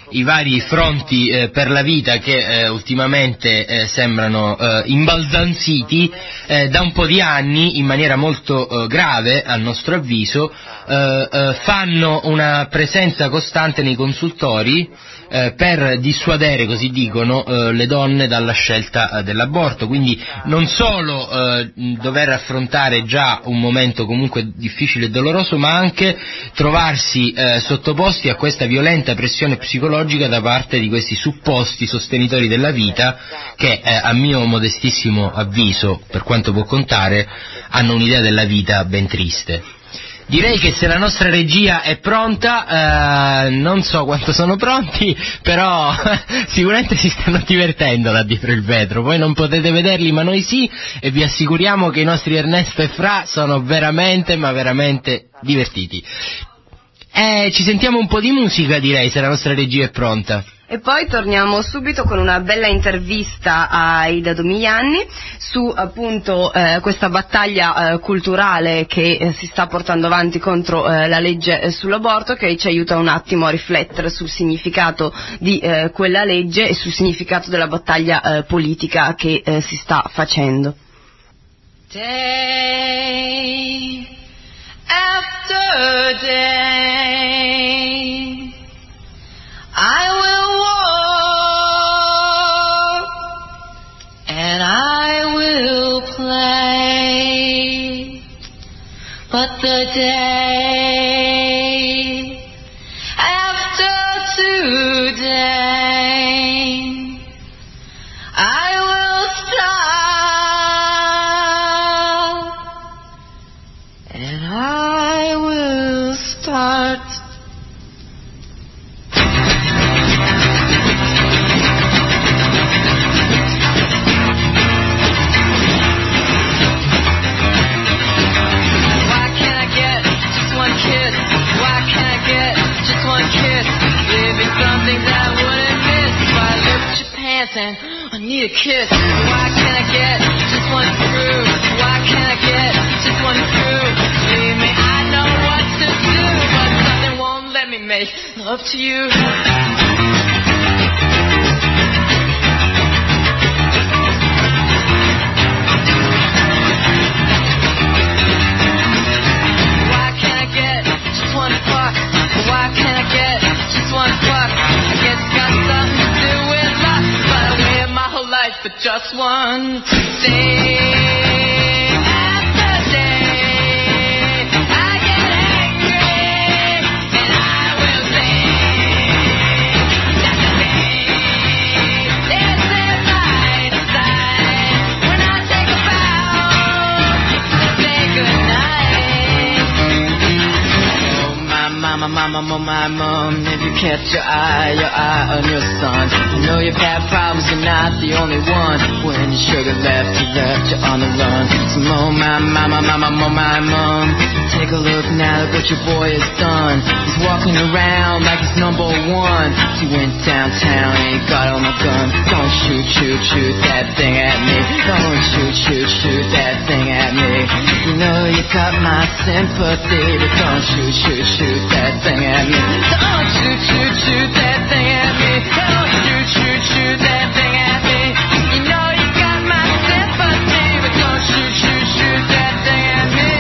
i vari fronti eh, per la vita che eh, ultimamente eh, sembrano eh, imbaldanziti eh, da un po' di anni in maniera molto eh, grave, a nostro avviso, eh, eh, fanno una presenza costante nei consultori eh, per dissuadere, così dicono, eh, le donne dalla scelta eh, dell'aborto, quindi non solo eh, dover affrontare già un momento comunque difficile e doloroso, ma anche trovarsi eh, sottoposti a questa violenta pressione psicologica da parte di questi supposti sostenitori della vita che eh, a mio modestissimo avviso, per quanto può contare, hanno un'idea della vita ben triste. Direi che se la nostra regia è pronta, eh, non so quanto sono pronti, però sicuramente si stanno divertendo là dietro il vetro, voi non potete vederli ma noi sì, e vi assicuriamo che i nostri Ernesto e Fra sono veramente ma veramente divertiti. Eh, ci sentiamo un po' di musica, direi, se la nostra regia è pronta. E poi torniamo subito con una bella intervista a Ida Domigliani su appunto eh, questa battaglia eh, culturale che eh, si sta portando avanti contro eh, la legge eh, sull'aborto, che ci aiuta un attimo a riflettere sul significato di eh, quella legge e sul significato della battaglia eh, politica che eh, si sta facendo. Day after day I will walk and I will play, but the day after today I will stop and I will start. And I need a kiss. Why can't I get just one through? Why can't I get just one through? Believe me, I know what to do, but something won't let me make love to you. Why can't I get just one fuck? Why can't I get just one fuck? I guess it's got something to do with luck, but I waited my whole life for just one day after day. I get angry and I will sing. That's the day. Is it right side when I take a bow to say goodnight? Oh my mama, mama, mama, my mom, if you kept your eye, your eye on your son. I know you've had problems, you're not the only one. When your sugar left, you left you on the run. So oh my mama, mama, mama, my mom, take a look now at what your boy has done. He's walking around like he's number one. He went downtown and he got on my gun. Don't shoot, shoot, shoot that thing at me. Don't shoot, shoot, shoot that thing at me. You know you got my sympathy, but don't shoot, shoot, shoot that thing at me. Don't shoot, shoot, shoot that thing at me. Don't shoot, shoot, shoot that thing at me. You know you got my sympathy, but don't shoot, shoot, shoot that thing at me.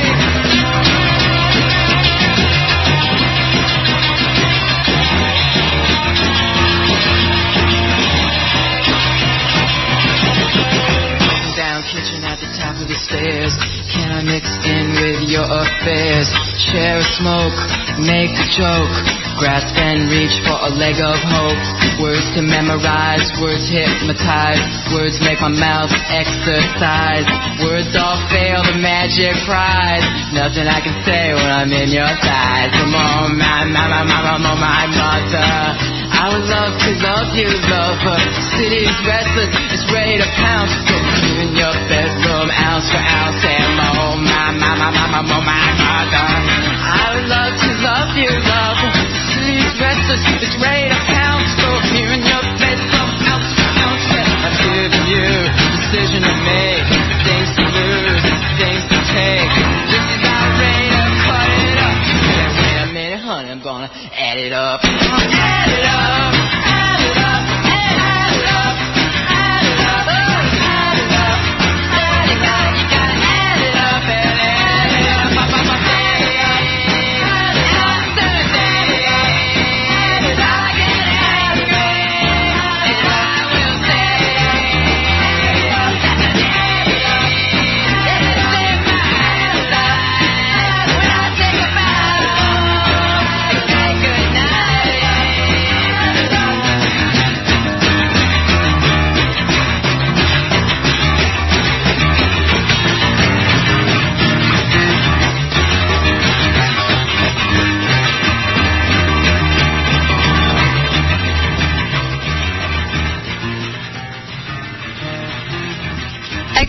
Down kitchen at the top of the stairs. Can I mix in with your affairs? Share a smoke, make a joke, grasp and reach for a leg of hope. Words to memorize, words hypnotize, words make my mouth exercise. Words all fail the magic prize. Nothing I can say when I'm in your thighs. Come on, my, my, my, my, my, my mother. I would love to love you, lover. City's restless, it's ready to pounce. Get you in your bedroom, ounce for ounce. And oh, my, my, my, my, my, my, my mother. I would love to love you, lover. City's restless, it's ready to pounce. Go here in your bedroom, ounce for ounce. I'm giving you decision to make, things to lose, things to take. This is not ready to cut it up. Wait a minute, honey, I'm gonna add it up. Add it up.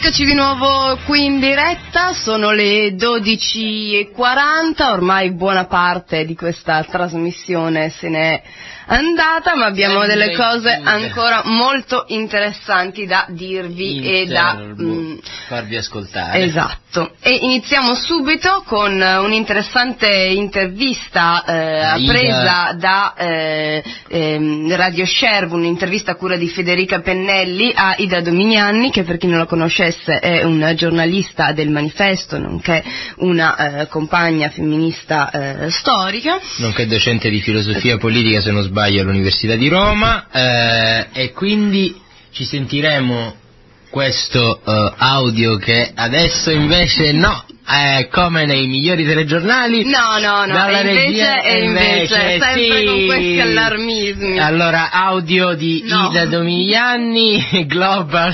Eccoci di nuovo qui in diretta, sono le dodici e quaranta, ormai buona parte di questa trasmissione se n'è andata, ma abbiamo delle cose ancora molto interessanti da dirvi e da mm, farvi ascoltare. Esatto. E iniziamo subito con un'interessante intervista eh, presa da eh, eh, Radio Sherwood, un'intervista a cura di Federica Pennelli a Ida Dominiani, che per chi non la conoscesse è una giornalista del Manifesto, nonché una eh, compagna femminista eh, storica, nonché docente di filosofia politica, se non sbaglio, all'Università di Roma, eh, e quindi ci sentiremo questo uh, audio che adesso invece no, eh, come nei migliori telegiornali. No, no, no, dalla e invece, regia, e invece, sempre sì. con questi allarmismi. Allora, audio di No. Ida Dominiani, global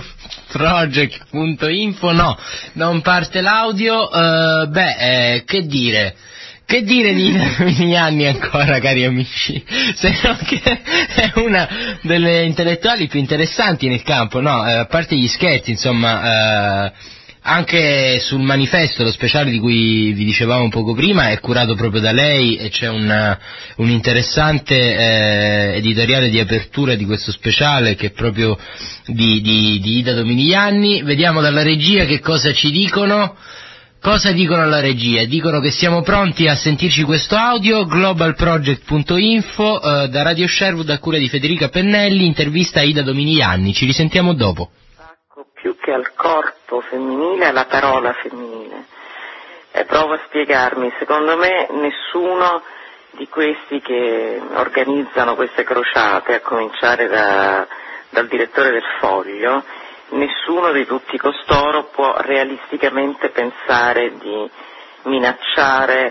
project punto info, no, non parte l'audio, uh, beh, eh, che dire... Che dire di Dominiani ancora, cari amici, se non che è una delle intellettuali più interessanti nel campo, no, eh, a parte gli scherzi, insomma, eh, anche sul Manifesto, lo speciale di cui vi dicevamo poco prima, è curato proprio da lei e c'è un, un interessante eh, editoriale di apertura di questo speciale che è proprio di, di, di Ida Dominiani. Vediamo dalla regia che cosa ci dicono. Cosa dicono alla regia? Dicono che siamo pronti a sentirci questo audio, global project punto info, eh, da Radio Sherwood a cura di Federica Pennelli, intervista a Ida Dominiani. Ci risentiamo dopo. Più che al corpo femminile, alla parola femminile. Eh, provo a spiegarmi. Secondo me nessuno di questi che organizzano queste crociate, a cominciare da, dal direttore del Foglio, nessuno di tutti costoro può realisticamente pensare di minacciare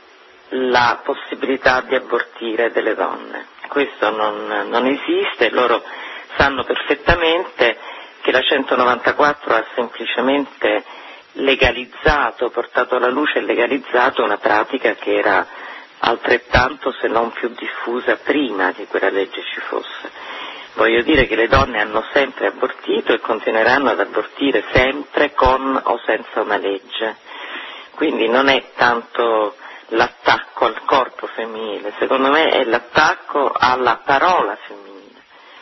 la possibilità di abortire delle donne. Questo non, non esiste, loro sanno perfettamente che la centonovantaquattro ha semplicemente legalizzato, portato alla luce e legalizzato una pratica che era altrettanto se non più diffusa prima che quella legge ci fosse. Voglio dire che le donne hanno sempre abortito e continueranno ad abortire sempre con o senza una legge. Quindi non è tanto l'attacco al corpo femminile, secondo me è l'attacco alla parola femminile.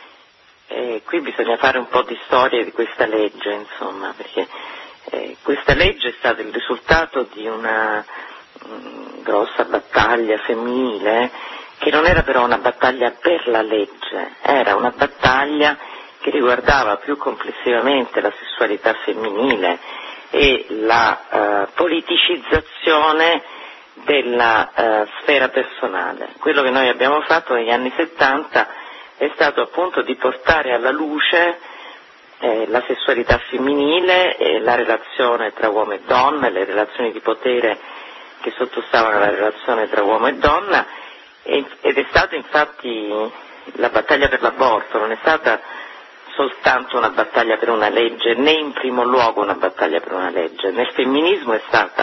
E qui bisogna fare un po' di storia di questa legge, insomma, perché eh, questa legge è stata il risultato di una mh, grossa battaglia femminile, che non era però una battaglia per la legge, era una battaglia che riguardava più complessivamente la sessualità femminile e la eh, politicizzazione della eh, sfera personale. Quello che noi abbiamo fatto negli anni settanta è stato appunto di portare alla luce eh, la sessualità femminile e la relazione tra uomo e donna, le relazioni di potere che sottostavano alla relazione tra uomo e donna. Ed è stata infatti la battaglia per l'aborto, non è stata soltanto una battaglia per una legge, né in primo luogo una battaglia per una legge. Nel femminismo è stata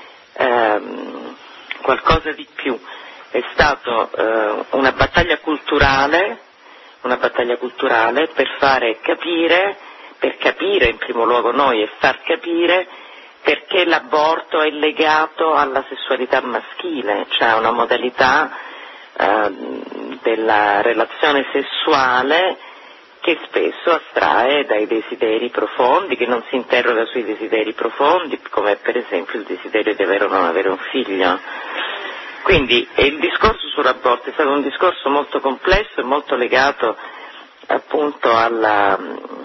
ehm, qualcosa di più, è stata eh, una battaglia culturale, una battaglia culturale per fare capire, per capire in primo luogo noi e far capire perché l'aborto è legato alla sessualità maschile, cioè una modalità della relazione sessuale che spesso astrae dai desideri profondi, che non si interroga sui desideri profondi, come per esempio il desiderio di avere o non avere un figlio. Quindi il discorso sull'aborto è stato un discorso molto complesso e molto legato appunto alla,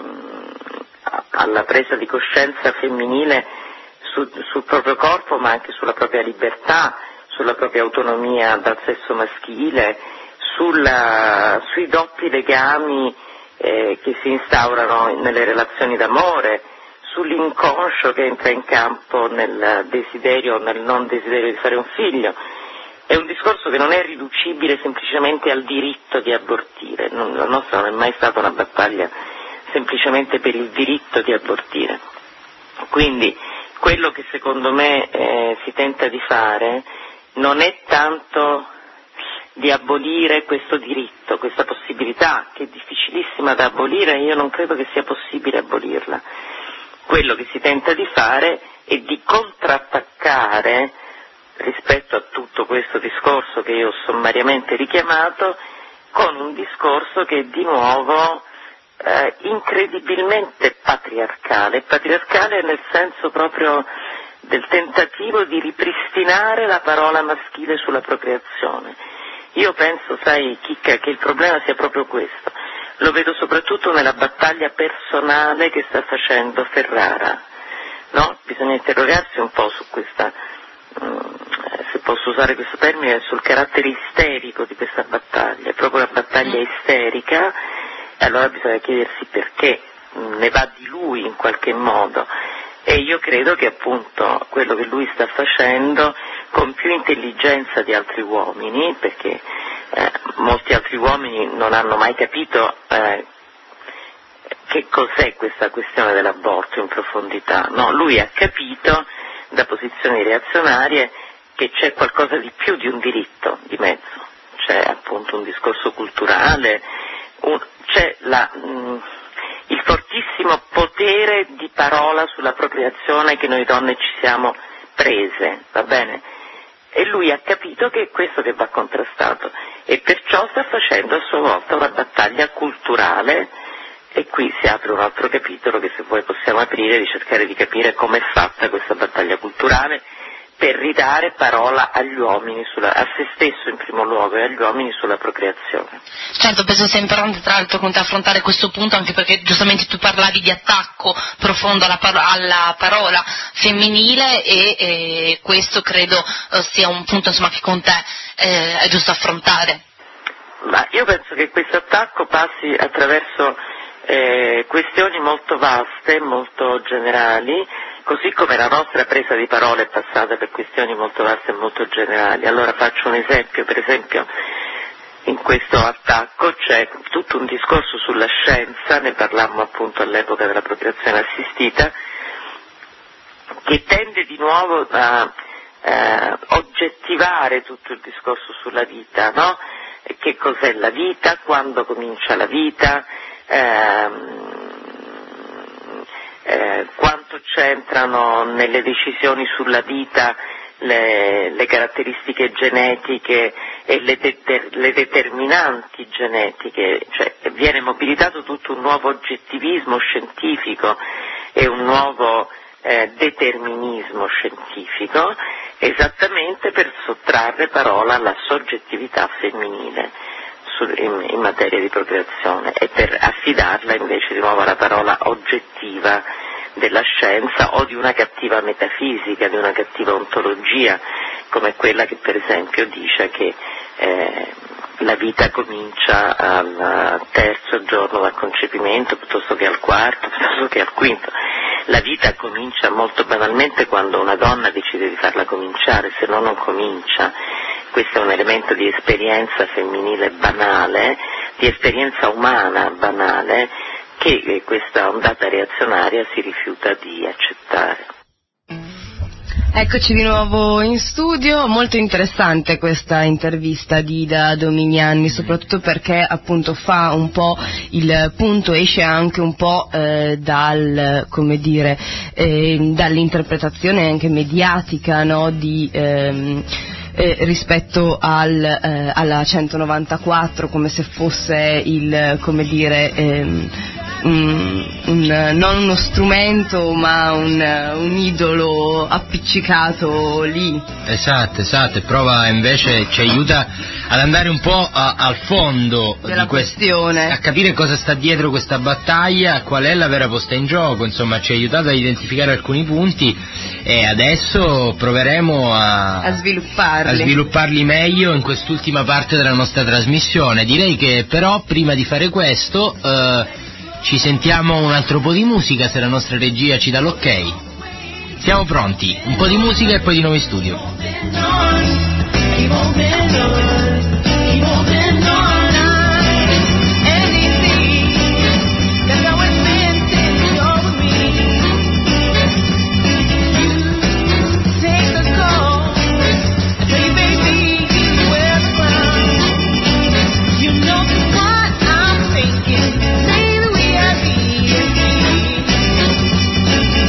alla presa di coscienza femminile su, sul proprio corpo, ma anche sulla propria libertà, sulla propria autonomia dal sesso maschile, sulla, sui doppi legami eh, che si instaurano nelle relazioni d'amore, sull'inconscio che entra in campo nel desiderio o nel non desiderio di fare un figlio. È un discorso che non è riducibile semplicemente al diritto di abortire, non, la nostra non è mai stata una battaglia semplicemente per il diritto di abortire. Quindi quello che secondo me eh, si tenta di fare non è tanto di abolire questo diritto, questa possibilità che è difficilissima da abolire, io non credo che sia possibile abolirla, quello che si tenta di fare è di contrattaccare rispetto a tutto questo discorso che io ho sommariamente richiamato, con un discorso che è di nuovo eh, incredibilmente patriarcale, patriarcale nel senso proprio del tentativo di ripristinare la parola maschile sulla procreazione. Io penso, sai Chicca, che il problema sia proprio questo, lo vedo soprattutto nella battaglia personale che sta facendo Ferrara, no? Bisogna interrogarsi un po' su questa, se posso usare questo termine, sul carattere isterico di questa battaglia, è proprio una battaglia isterica, e allora bisogna chiedersi perché, ne va di lui in qualche modo, e io credo che appunto quello che lui sta facendo con più intelligenza di altri uomini, perché eh, molti altri uomini non hanno mai capito eh, che cos'è questa questione dell'aborto in profondità, no? Lui ha capito da posizioni reazionarie che c'è qualcosa di più di un diritto di mezzo, c'è appunto un discorso culturale, un, c'è la, mh, il fortissimo potere di parola sulla procreazione che noi donne ci siamo prese, va bene? E lui ha capito che è questo che va contrastato e perciò sta facendo a sua volta una battaglia culturale, e qui si apre un altro capitolo che se vuoi possiamo aprire, di cercare di capire come è fatta questa battaglia culturale per ridare parola agli uomini, sulla, a se stesso in primo luogo e agli uomini sulla procreazione. Certo, penso sia importante tra l'altro con te affrontare questo punto, anche perché giustamente tu parlavi di attacco profondo alla, par- alla parola femminile e, e questo credo eh, sia un punto insomma che con te eh, è giusto affrontare. Ma io penso che questo attacco passi attraverso eh, questioni molto vaste, molto generali, così come la nostra presa di parole è passata per questioni molto vaste e molto generali. Allora faccio un esempio, per esempio in questo attacco c'è tutto un discorso sulla scienza, ne parlammo appunto all'epoca della procreazione assistita, che tende di nuovo a eh, oggettivare tutto il discorso sulla vita, no? Che cos'è la vita, quando comincia la vita, ehm, Eh, quanto c'entrano nelle decisioni sulla vita le, le caratteristiche genetiche e le, deter, le determinanti genetiche, cioè viene mobilitato tutto un nuovo oggettivismo scientifico e un nuovo eh, determinismo scientifico, esattamente per sottrarre parola alla soggettività femminile In, in materia di procreazione e per affidarla invece di nuovo alla parola oggettiva della scienza o di una cattiva metafisica, di una cattiva ontologia, come quella che per esempio dice che eh, la vita comincia al terzo giorno dal concepimento piuttosto che al quarto, piuttosto che al quinto. La vita comincia molto banalmente quando una donna decide di farla cominciare, se no non comincia. Questo è un elemento di esperienza femminile banale, di esperienza umana banale, che questa ondata reazionaria si rifiuta di accettare. Eccoci di nuovo in studio, molto interessante questa intervista di Ida Dominiani, soprattutto perché appunto fa un po' il punto, esce anche un po' eh, dal, come dire, eh, dall'interpretazione anche mediatica, no, di... Ehm, Eh, rispetto al, eh, alla centonovantaquattro, come se fosse il, come dire, ehm, un, un, non uno strumento ma un, un idolo appiccicato lì. Esatto, esatto, e prova invece, ci aiuta ad andare un po' a, al fondo della di quest- questione, a capire cosa sta dietro questa battaglia, qual è la vera posta in gioco, insomma ci ha aiutato a identificare alcuni punti e adesso proveremo a, a svilupparli. a svilupparli meglio in quest'ultima parte della nostra trasmissione. Direi che però prima di fare questo eh, ci sentiamo un altro po' di musica, se la nostra regia ci dà l'ok. Siamo pronti, un po' di musica e poi di nuovo in studio. Thinking, maybe we are being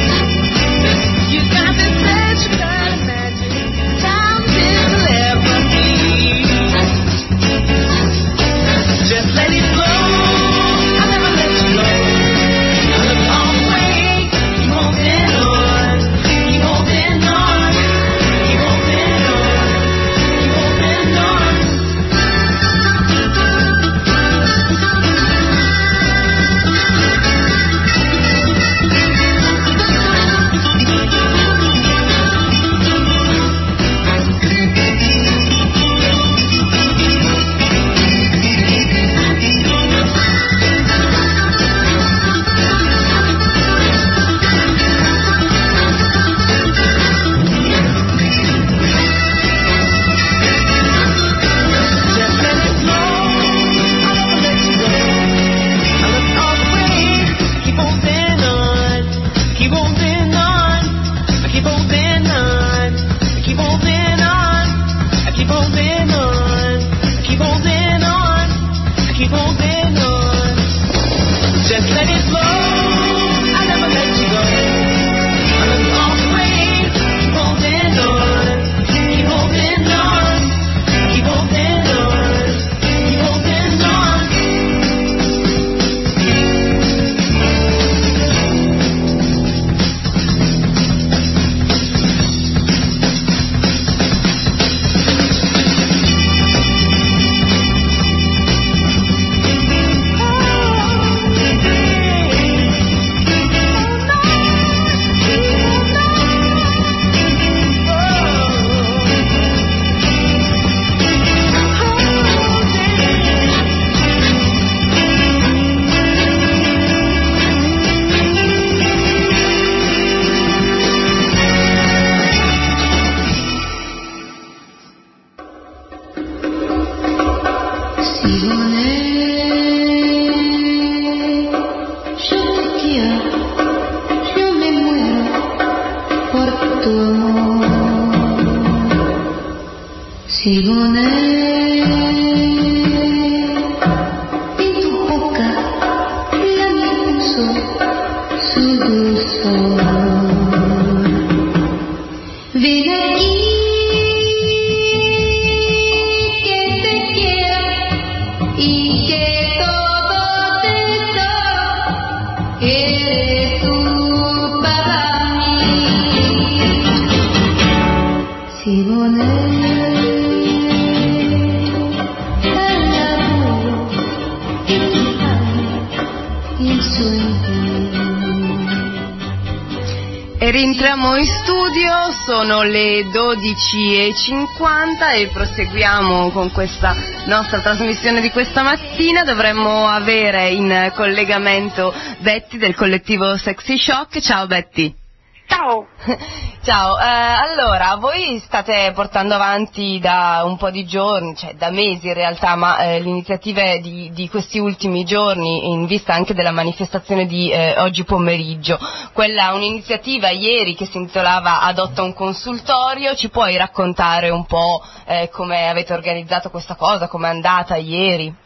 E rientriamo in studio, sono le dodici e cinquanta e proseguiamo con questa nostra trasmissione di questa mattina. Dovremmo avere in collegamento Betty del collettivo Sexy Shock. Ciao Betty. Ciao. Ciao, eh, allora voi state portando avanti da un po' di giorni, cioè da mesi in realtà, ma eh, le iniziative di, di questi ultimi giorni in vista anche della manifestazione di eh, oggi pomeriggio. Quella un'iniziativa ieri che si intitolava Adotta un consultorio, ci puoi raccontare un po' eh, come avete organizzato questa cosa, come è andata ieri?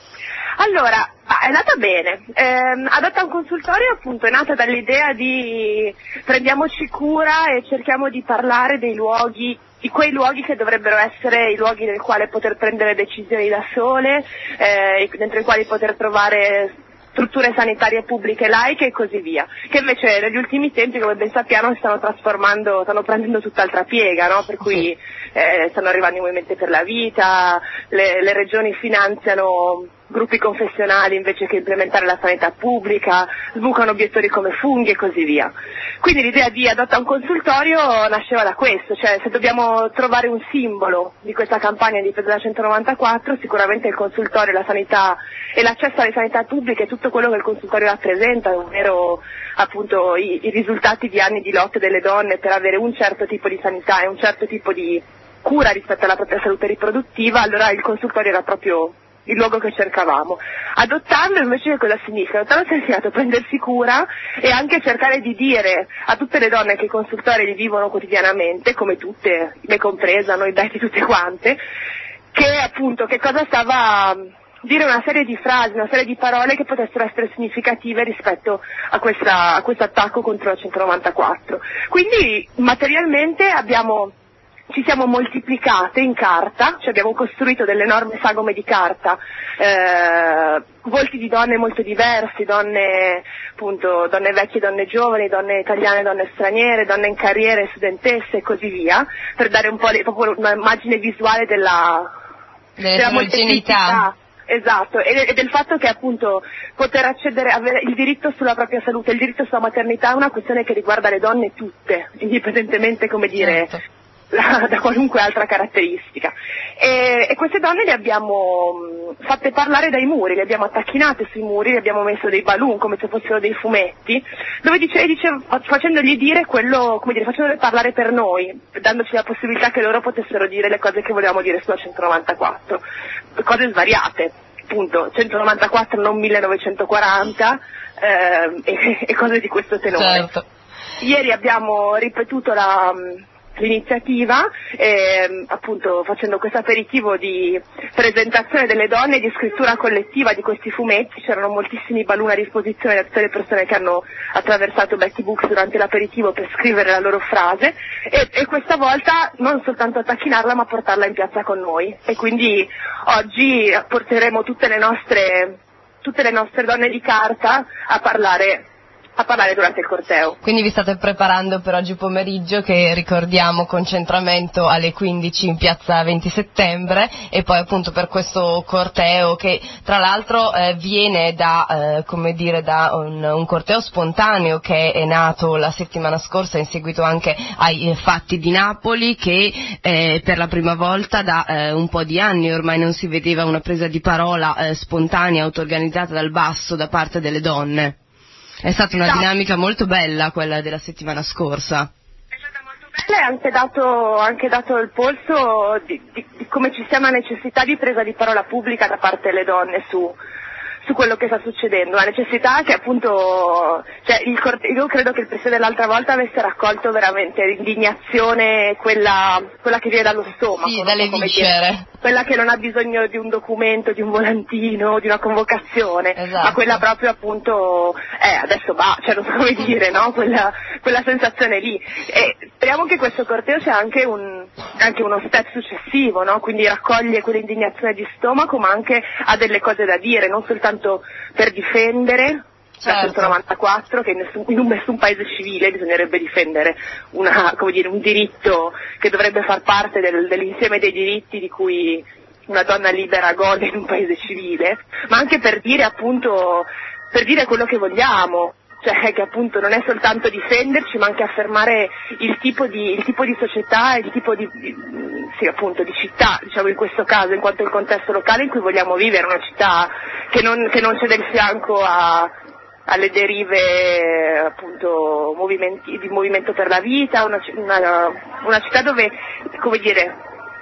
Allora, è andata bene. Eh, Adotta un consultorio appunto è nata dall'idea di prendiamoci cura e cerchiamo di parlare dei luoghi, di quei luoghi che dovrebbero essere i luoghi nel quale poter prendere decisioni da sole, eh, dentro i quali poter trovare strutture sanitarie pubbliche laiche e così via, che invece negli ultimi tempi, come ben sappiamo, stanno trasformando, stanno prendendo tutt'altra piega, no? Per cui eh, stanno arrivando i movimenti per la vita, le, le regioni finanziano gruppi confessionali invece che implementare la sanità pubblica, sbucano obiettori come funghi e così via. Quindi l'idea di Adotta un consultorio nasceva da questo, cioè se dobbiamo trovare un simbolo di questa campagna in difesa della centonovantaquattro, sicuramente il consultorio, la sanità e l'accesso alle sanità pubbliche, tutto quello che il consultorio rappresenta, ovvero appunto i, i risultati di anni di lotte delle donne per avere un certo tipo di sanità e un certo tipo di cura rispetto alla propria salute riproduttiva. Allora il consultorio era proprio il luogo che cercavamo. Adottando invece cosa significa? Adottando significa prendersi cura e anche cercare di dire a tutte le donne che i consultori li vivono quotidianamente, come tutte, me compresa, noi Betty tutte quante, che appunto che cosa stava dire una serie di frasi, una serie di parole che potessero essere significative rispetto a questa, a questo attacco contro la centonovantaquattro. Quindi materialmente abbiamo ci siamo moltiplicate in carta, cioè abbiamo costruito delle enormi sagome di carta, eh, volti di donne molto diversi, donne appunto, donne vecchie, donne giovani, donne italiane, donne straniere, donne in carriera, studentesse e così via, per dare un po' le, proprio un'immagine visuale della, della molteplicità. Esatto, e del fatto che appunto poter accedere, avere il diritto sulla propria salute, il diritto sulla maternità è una questione che riguarda le donne tutte, indipendentemente, come dire, certo. La, da qualunque altra caratteristica. E, e queste donne le abbiamo mh, fatte parlare dai muri, le abbiamo attacchinate sui muri, le abbiamo messo dei balloon come se fossero dei fumetti, dove dice, dice, facendogli dire quello, come dire, facendole parlare per noi, dandoci la possibilità che loro potessero dire le cose che volevamo dire sulla centonovantaquattro, cose svariate, appunto, centonovantaquattro non millenovecentoquaranta, eh, e, e cose di questo tenore. Certo. Ieri abbiamo ripetuto la l'iniziativa, eh, appunto facendo questo aperitivo di presentazione delle donne e di scrittura collettiva di questi fumetti. C'erano moltissimi balloon a disposizione da tutte le persone che hanno attraversato Betty Books durante l'aperitivo per scrivere la loro frase e, e questa volta non soltanto attacchinarla ma portarla in piazza con noi, e quindi oggi porteremo tutte le nostre tutte le nostre donne di carta a parlare a parlare durante il corteo. Quindi vi state preparando per oggi pomeriggio, che ricordiamo concentramento alle quindici in piazza venti settembre, e poi appunto per questo corteo che tra l'altro eh, viene da eh, come dire da un, un corteo spontaneo che è nato la settimana scorsa in seguito anche ai eh, fatti di Napoli, che eh, per la prima volta da eh, un po' di anni ormai non si vedeva una presa di parola eh, spontanea, auto-organizzata dal basso da parte delle donne. È stata una dinamica molto bella quella della settimana scorsa. È stata molto bella e ha anche dato, anche dato il polso di, di, di come ci sia una necessità di presa di parola pubblica da parte delle donne su, su quello che sta succedendo, la necessità che appunto, cioè il corte- io credo che il Presidente dell'altra volta avesse raccolto veramente l'indignazione, quella, quella che viene dallo stomaco, Sì, non dalle so come viscere. dire, quella che non ha bisogno di un documento, di un volantino, di una convocazione, Esatto. ma quella proprio appunto, eh adesso va, cioè non so come dire, no? Quella, quella sensazione lì. E speriamo che questo corteo sia anche un, anche uno step successivo, no? Quindi raccoglie quell'indignazione di stomaco, ma anche ha delle cose da dire, non soltanto per difendere Certo. la centonovantaquattro, che in nessun, in un nessun paese civile bisognerebbe difendere una, come dire, un diritto che dovrebbe far parte del, dell'insieme dei diritti di cui una donna libera gode in un paese civile, ma anche per dire appunto, per dire quello che vogliamo, cioè che appunto non è soltanto difenderci, ma anche affermare il tipo di, il tipo di società e il tipo di, di, sì, appunto, di città, diciamo in questo caso, in quanto il contesto locale in cui vogliamo vivere, una città che non, che non cede il fianco a, alle derive appunto movimenti, di movimento per la vita, una, una, una città dove, come dire,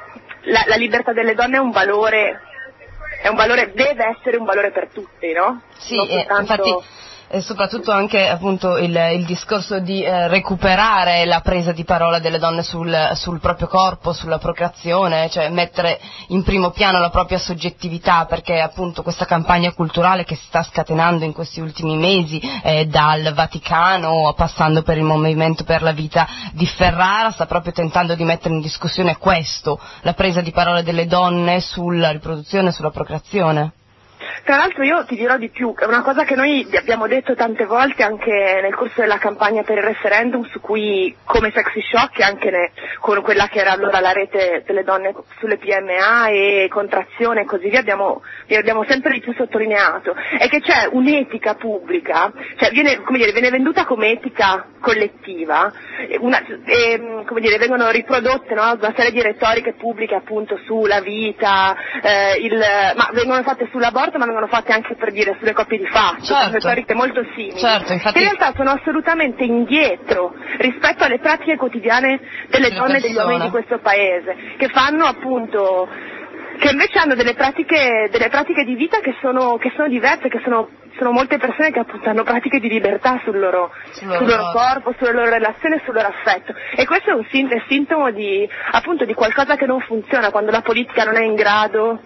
la, la libertà delle donne è un valore, è un valore, deve essere un valore per tutti, no? Sì, non eh, soltanto... infatti e soprattutto anche appunto il, il discorso di eh, recuperare la presa di parola delle donne sul, sul proprio corpo, sulla procreazione, cioè mettere in primo piano la propria soggettività, perché appunto questa campagna culturale che si sta scatenando in questi ultimi mesi eh, dal Vaticano passando per il Movimento per la Vita di Ferrara sta proprio tentando di mettere in discussione questo, la presa di parola delle donne sulla riproduzione e sulla procreazione. Tra l'altro io ti dirò di più, è una cosa che noi abbiamo detto tante volte anche nel corso della campagna per il referendum, su cui come Sexy Shock e anche ne, con quella che era allora la rete delle donne sulle P M A e contrazione e così via, abbiamo, vi abbiamo sempre di più sottolineato, è che c'è un'etica pubblica, cioè viene, come dire, viene venduta come etica collettiva, una, e, come dire, vengono riprodotte, no, una serie di retoriche pubbliche appunto sulla vita, eh, il, ma vengono fatte sull'aborto, ma vengono fatte anche per dire sulle coppie di fatto, certo. retoriche molto simili, certo, infatti... che in realtà sono assolutamente indietro rispetto alle pratiche quotidiane delle delle donne e degli persone. uomini di questo paese, che fanno appunto, che invece hanno delle pratiche, delle pratiche di vita che sono, che sono diverse, che sono, sono molte persone che appunto hanno pratiche di libertà sul loro, sul loro, sul loro corpo, sulle loro relazioni, sul loro affetto, e questo è un sim- è sintomo di, appunto, di qualcosa che non funziona quando la politica non è in grado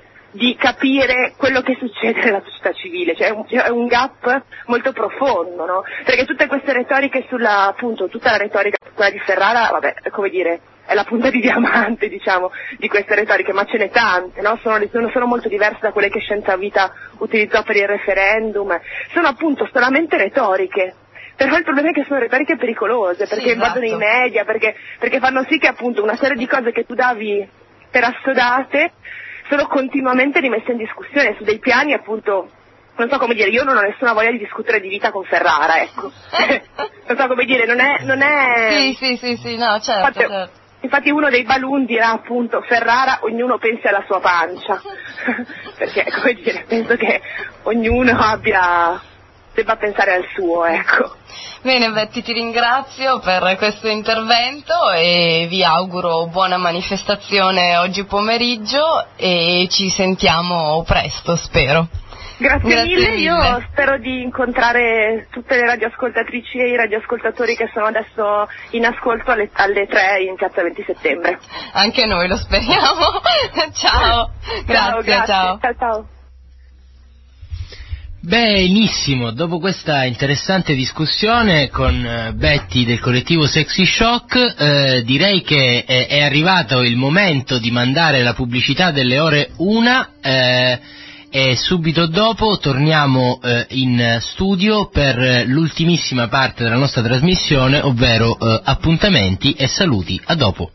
di capire quello che succede nella società civile, cioè è un, è un gap molto profondo, no? Perché tutte queste retoriche sulla, appunto, tutta la retorica, quella di Ferrara, vabbè, come dire, è la punta di diamante, diciamo, di queste retoriche, ma ce n'è tante, no? Sono, sono, sono molto diverse da quelle che Scienza Vita utilizzò per il referendum, sono appunto solamente retoriche. Però il problema è che sono retoriche pericolose, perché sì, esatto. invadono i media, perché, perché fanno sì che appunto una serie di cose che tu davi per assodate sono continuamente rimesse in discussione su dei piani appunto, non so come dire, io non ho nessuna voglia di discutere di vita con Ferrara, ecco. Non so come dire, non è... Non è... Sì, sì, sì, sì, no, certo, infatti, certo. Infatti uno dei balloon dirà appunto Ferrara, ognuno pensi alla sua pancia, perché come dire, penso che ognuno abbia... debba pensare al suo, ecco. Bene Betty, ti ringrazio per questo intervento e vi auguro buona manifestazione oggi pomeriggio e ci sentiamo presto, spero. Grazie, Grazie mille. mille, io spero di incontrare tutte le radioascoltatrici e i radioascoltatori che sono adesso in ascolto alle, alle tre in piazza venti settembre. Anche noi lo speriamo. Ciao, grazie, ciao, grazie. ciao. Ciao, ciao. Benissimo, dopo questa interessante discussione con Betty del collettivo Sexy Shock, eh, direi che è, è arrivato il momento di mandare la pubblicità delle ore una eh, e subito dopo torniamo eh, in studio per l'ultimissima parte della nostra trasmissione, ovvero eh, appuntamenti e saluti. A dopo.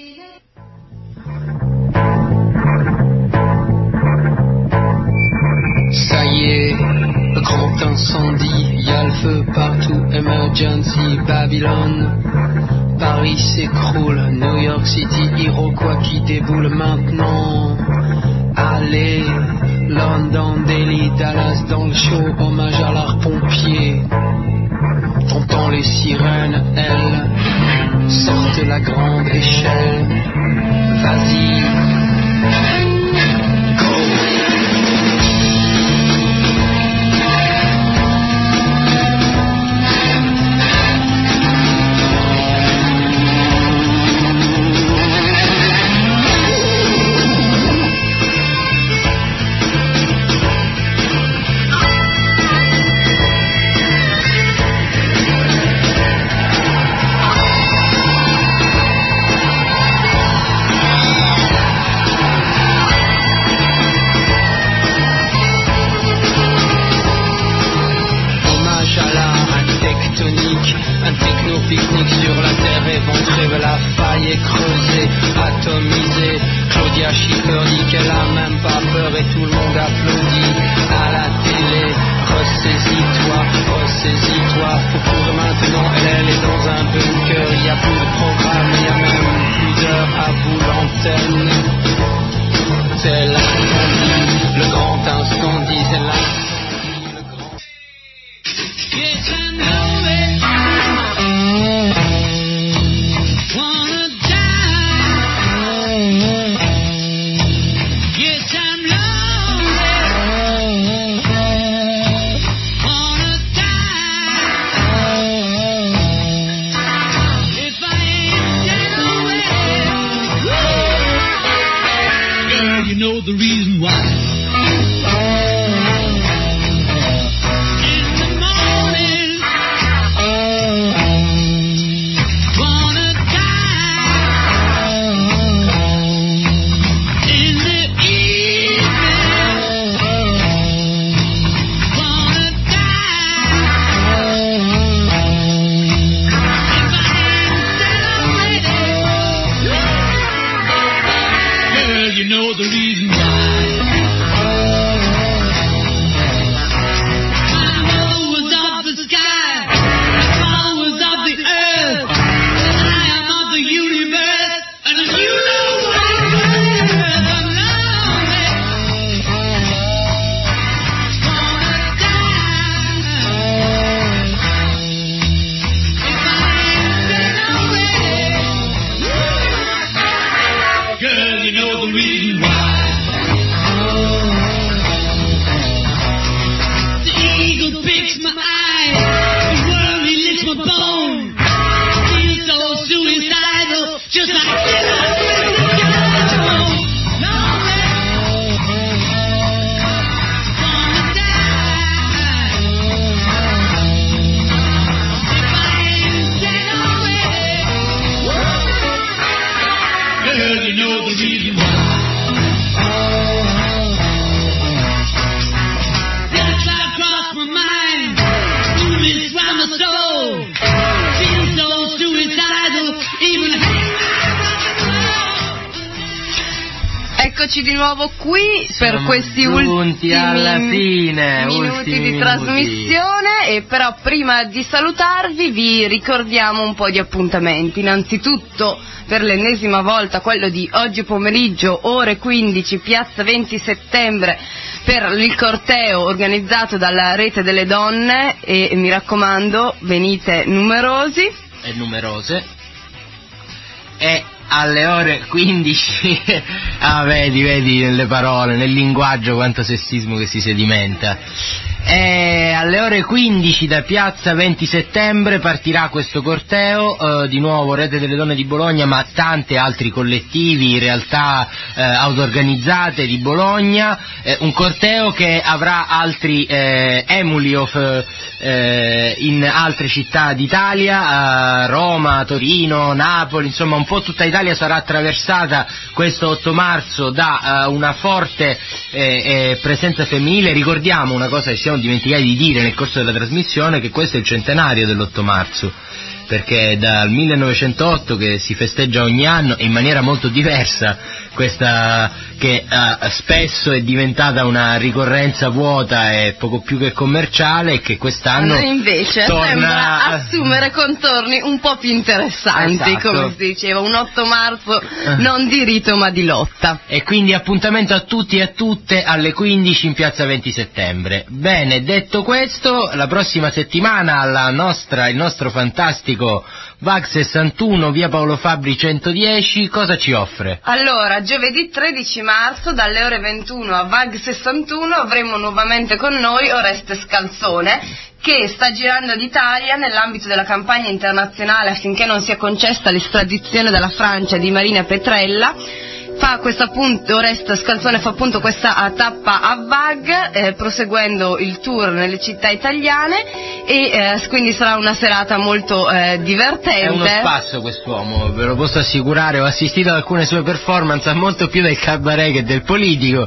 Ça y est, le grand incendie, y'a le feu partout, emergency, Babylone, Paris s'écroule, New York City, Iroquois qui déboule maintenant. Allez, London, Delhi, Dallas dans le show, hommage à l'art pompier. T'entends les sirènes, elles sortent la grande échelle. Vas-y, go. technique sur la terre éventrée, la faille est creusée, atomisée. Claudia Schiffer dit qu'elle a même pas peur et tout le monde applaudit à la télé. Ressaisis-toi, ressaisis-toi, faut courir maintenant, elle, elle est dans un bunker, y a plus de programme, y a même plus d'heures à bout l'antenne. C'est l'incendie, le grand incendie, c'est l'incendie, le grand... Yes, I know it. Wanna die. Yes, I'm lonely. Wanna die. If I ain't dead already. Girl, you know the reason why. You know the reason why. I'm always of the sky, I'm always of the earth, I am of the universe, and you know what I'm lonely. Wanna die. If I ain't dead already. Girl, you know the reason why. The eagle picks my eye, the worm he licks my bone. Feels so suicidal, just like you know the reason why. That thought crossed my mind, movies round my soul. Feel so suicidal, even Eccoci di nuovo qui per Siamo questi giunti ultimi alla fine, minuti ultimi di minuti. trasmissione, e però prima di salutarvi vi ricordiamo un po' di appuntamenti. Innanzitutto, per l'ennesima volta, quello di oggi pomeriggio, ore quindici, piazza venti settembre, per il corteo organizzato dalla Rete delle Donne, e mi raccomando, venite numerosi. E numerose. E alle ore quindici, ah vedi, vedi nelle parole, nel linguaggio quanto sessismo che si sedimenta. E alle ore quindici da piazza venti settembre partirà questo corteo, eh, di nuovo Rete delle Donne di Bologna, ma tanti altri collettivi, realtà eh, auto-organizzate di Bologna, eh, un corteo che avrà altri eh, emuli of, eh, in altre città d'Italia, eh, Roma, Torino, Napoli, insomma un po' tutta Italia sarà attraversata questo otto marzo da eh, una forte eh, eh, presenza femminile. Ricordiamo una cosa che siamo dimenticati di dire nel corso della trasmissione, che questo è il centenario dell'otto marzo, perché è dal millenovecentotto che si festeggia ogni anno, e in maniera molto diversa, questa che uh, spesso è diventata una ricorrenza vuota e poco più che commerciale, e che quest'anno invece torna sembra assumere contorni un po' più interessanti, esatto, come si diceva, un otto marzo non di rito ma di lotta. E quindi appuntamento a tutti e a tutte alle quindici in piazza venti settembre. Bene, detto questo, la prossima settimana la nostra, il nostro fantastico V A G sessantuno, via Paolo Fabbri centodieci, cosa ci offre? Allora, giovedì tredici marzo dalle ore ventuno a V A G sessantuno avremo nuovamente con noi Oreste Scalzone, che sta girando d'Italia nell'ambito della campagna internazionale affinché non sia concessa l'estradizione dalla Francia di Marina Petrella. Fa questo appunto, Oreste Scalzone fa appunto questa tappa a V A G, eh, proseguendo il tour nelle città italiane, e eh, quindi sarà una serata molto eh, divertente. È uno spasso quest'uomo, ve lo posso assicurare, ho assistito ad alcune sue performance, ha molto più del cabaret che del politico,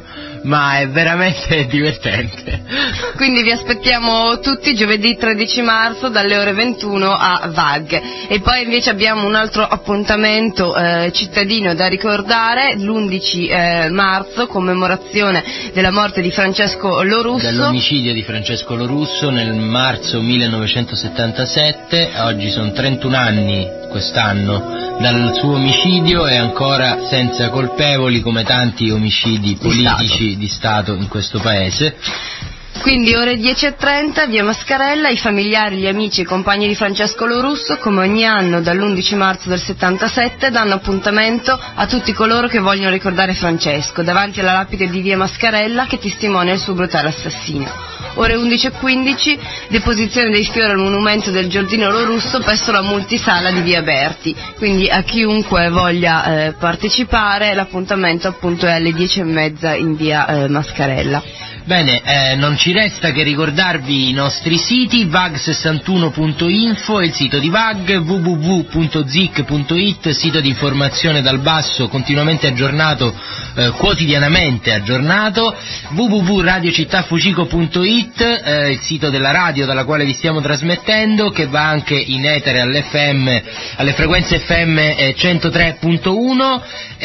ma è veramente divertente. Quindi vi aspettiamo tutti giovedì tredici marzo dalle ore ventuno a V A G. E poi invece abbiamo un altro appuntamento eh, cittadino da ricordare, l'undici eh, marzo, commemorazione della morte di Francesco Lorusso. Dell'omicidio di Francesco Lorusso nel marzo millenovecentosettantasette, oggi sono trentuno anni quest'anno dal suo omicidio e ancora senza colpevoli, come tanti omicidi politici di Stato in questo paese. Quindi ore dieci e trenta, via Mascarella, i familiari, gli amici e i compagni di Francesco Lorusso, come ogni anno dall'undici marzo del settantasette, danno appuntamento a tutti coloro che vogliono ricordare Francesco, davanti alla lapide di via Mascarella che testimonia il suo brutale assassino. Ore undici e quindici, deposizione dei fiori al monumento del Giardino Lorusso presso la multisala di via Berti. Quindi a chiunque voglia eh, partecipare, l'appuntamento appunto è alle dieci e mezza in via eh, Mascarella. Bene, eh, non ci resta che ricordarvi i nostri siti, vag sessantuno punto info e il sito di V A G, w w w punto zic punto it, sito di informazione dal basso continuamente aggiornato, eh, quotidianamente aggiornato, w w w punto radio città fucico punto it, eh, il sito della radio dalla quale vi stiamo trasmettendo, che va anche in etere all'F M, alle frequenze F M eh, centotré punto uno.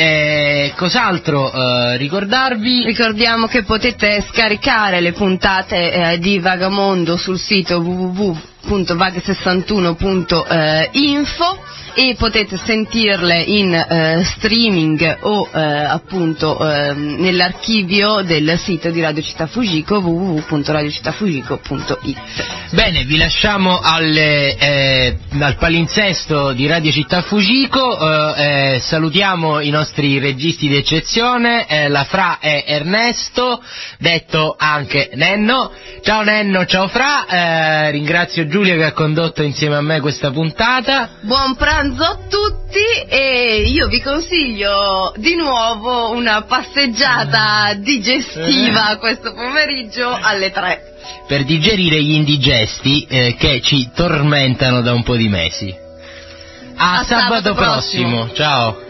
Eh, cos'altro eh, ricordarvi? Ricordiamo che potete scaricare le puntate eh, di Vagamondo sul sito w w w punto vag sessantuno punto info e potete sentirle in eh, streaming o eh, appunto eh, nell'archivio del sito di Radio Città Fugico, w w w punto radio città fugico punto it. Bene, vi lasciamo alle, eh, al palinsesto di Radio Città Fugico, eh, eh, salutiamo i nostri registi d'eccezione, eh, la Fra è Ernesto, detto anche Nenno. Ciao Nenno, ciao Fra, eh, ringrazio Giulia che ha condotto insieme a me questa puntata. Buon pranzo a tutti e io vi consiglio di nuovo una passeggiata digestiva questo pomeriggio alle tre. Per digerire gli indigesti eh, che ci tormentano da un po' di mesi. A, a sabato, sabato prossimo. prossimo. Ciao.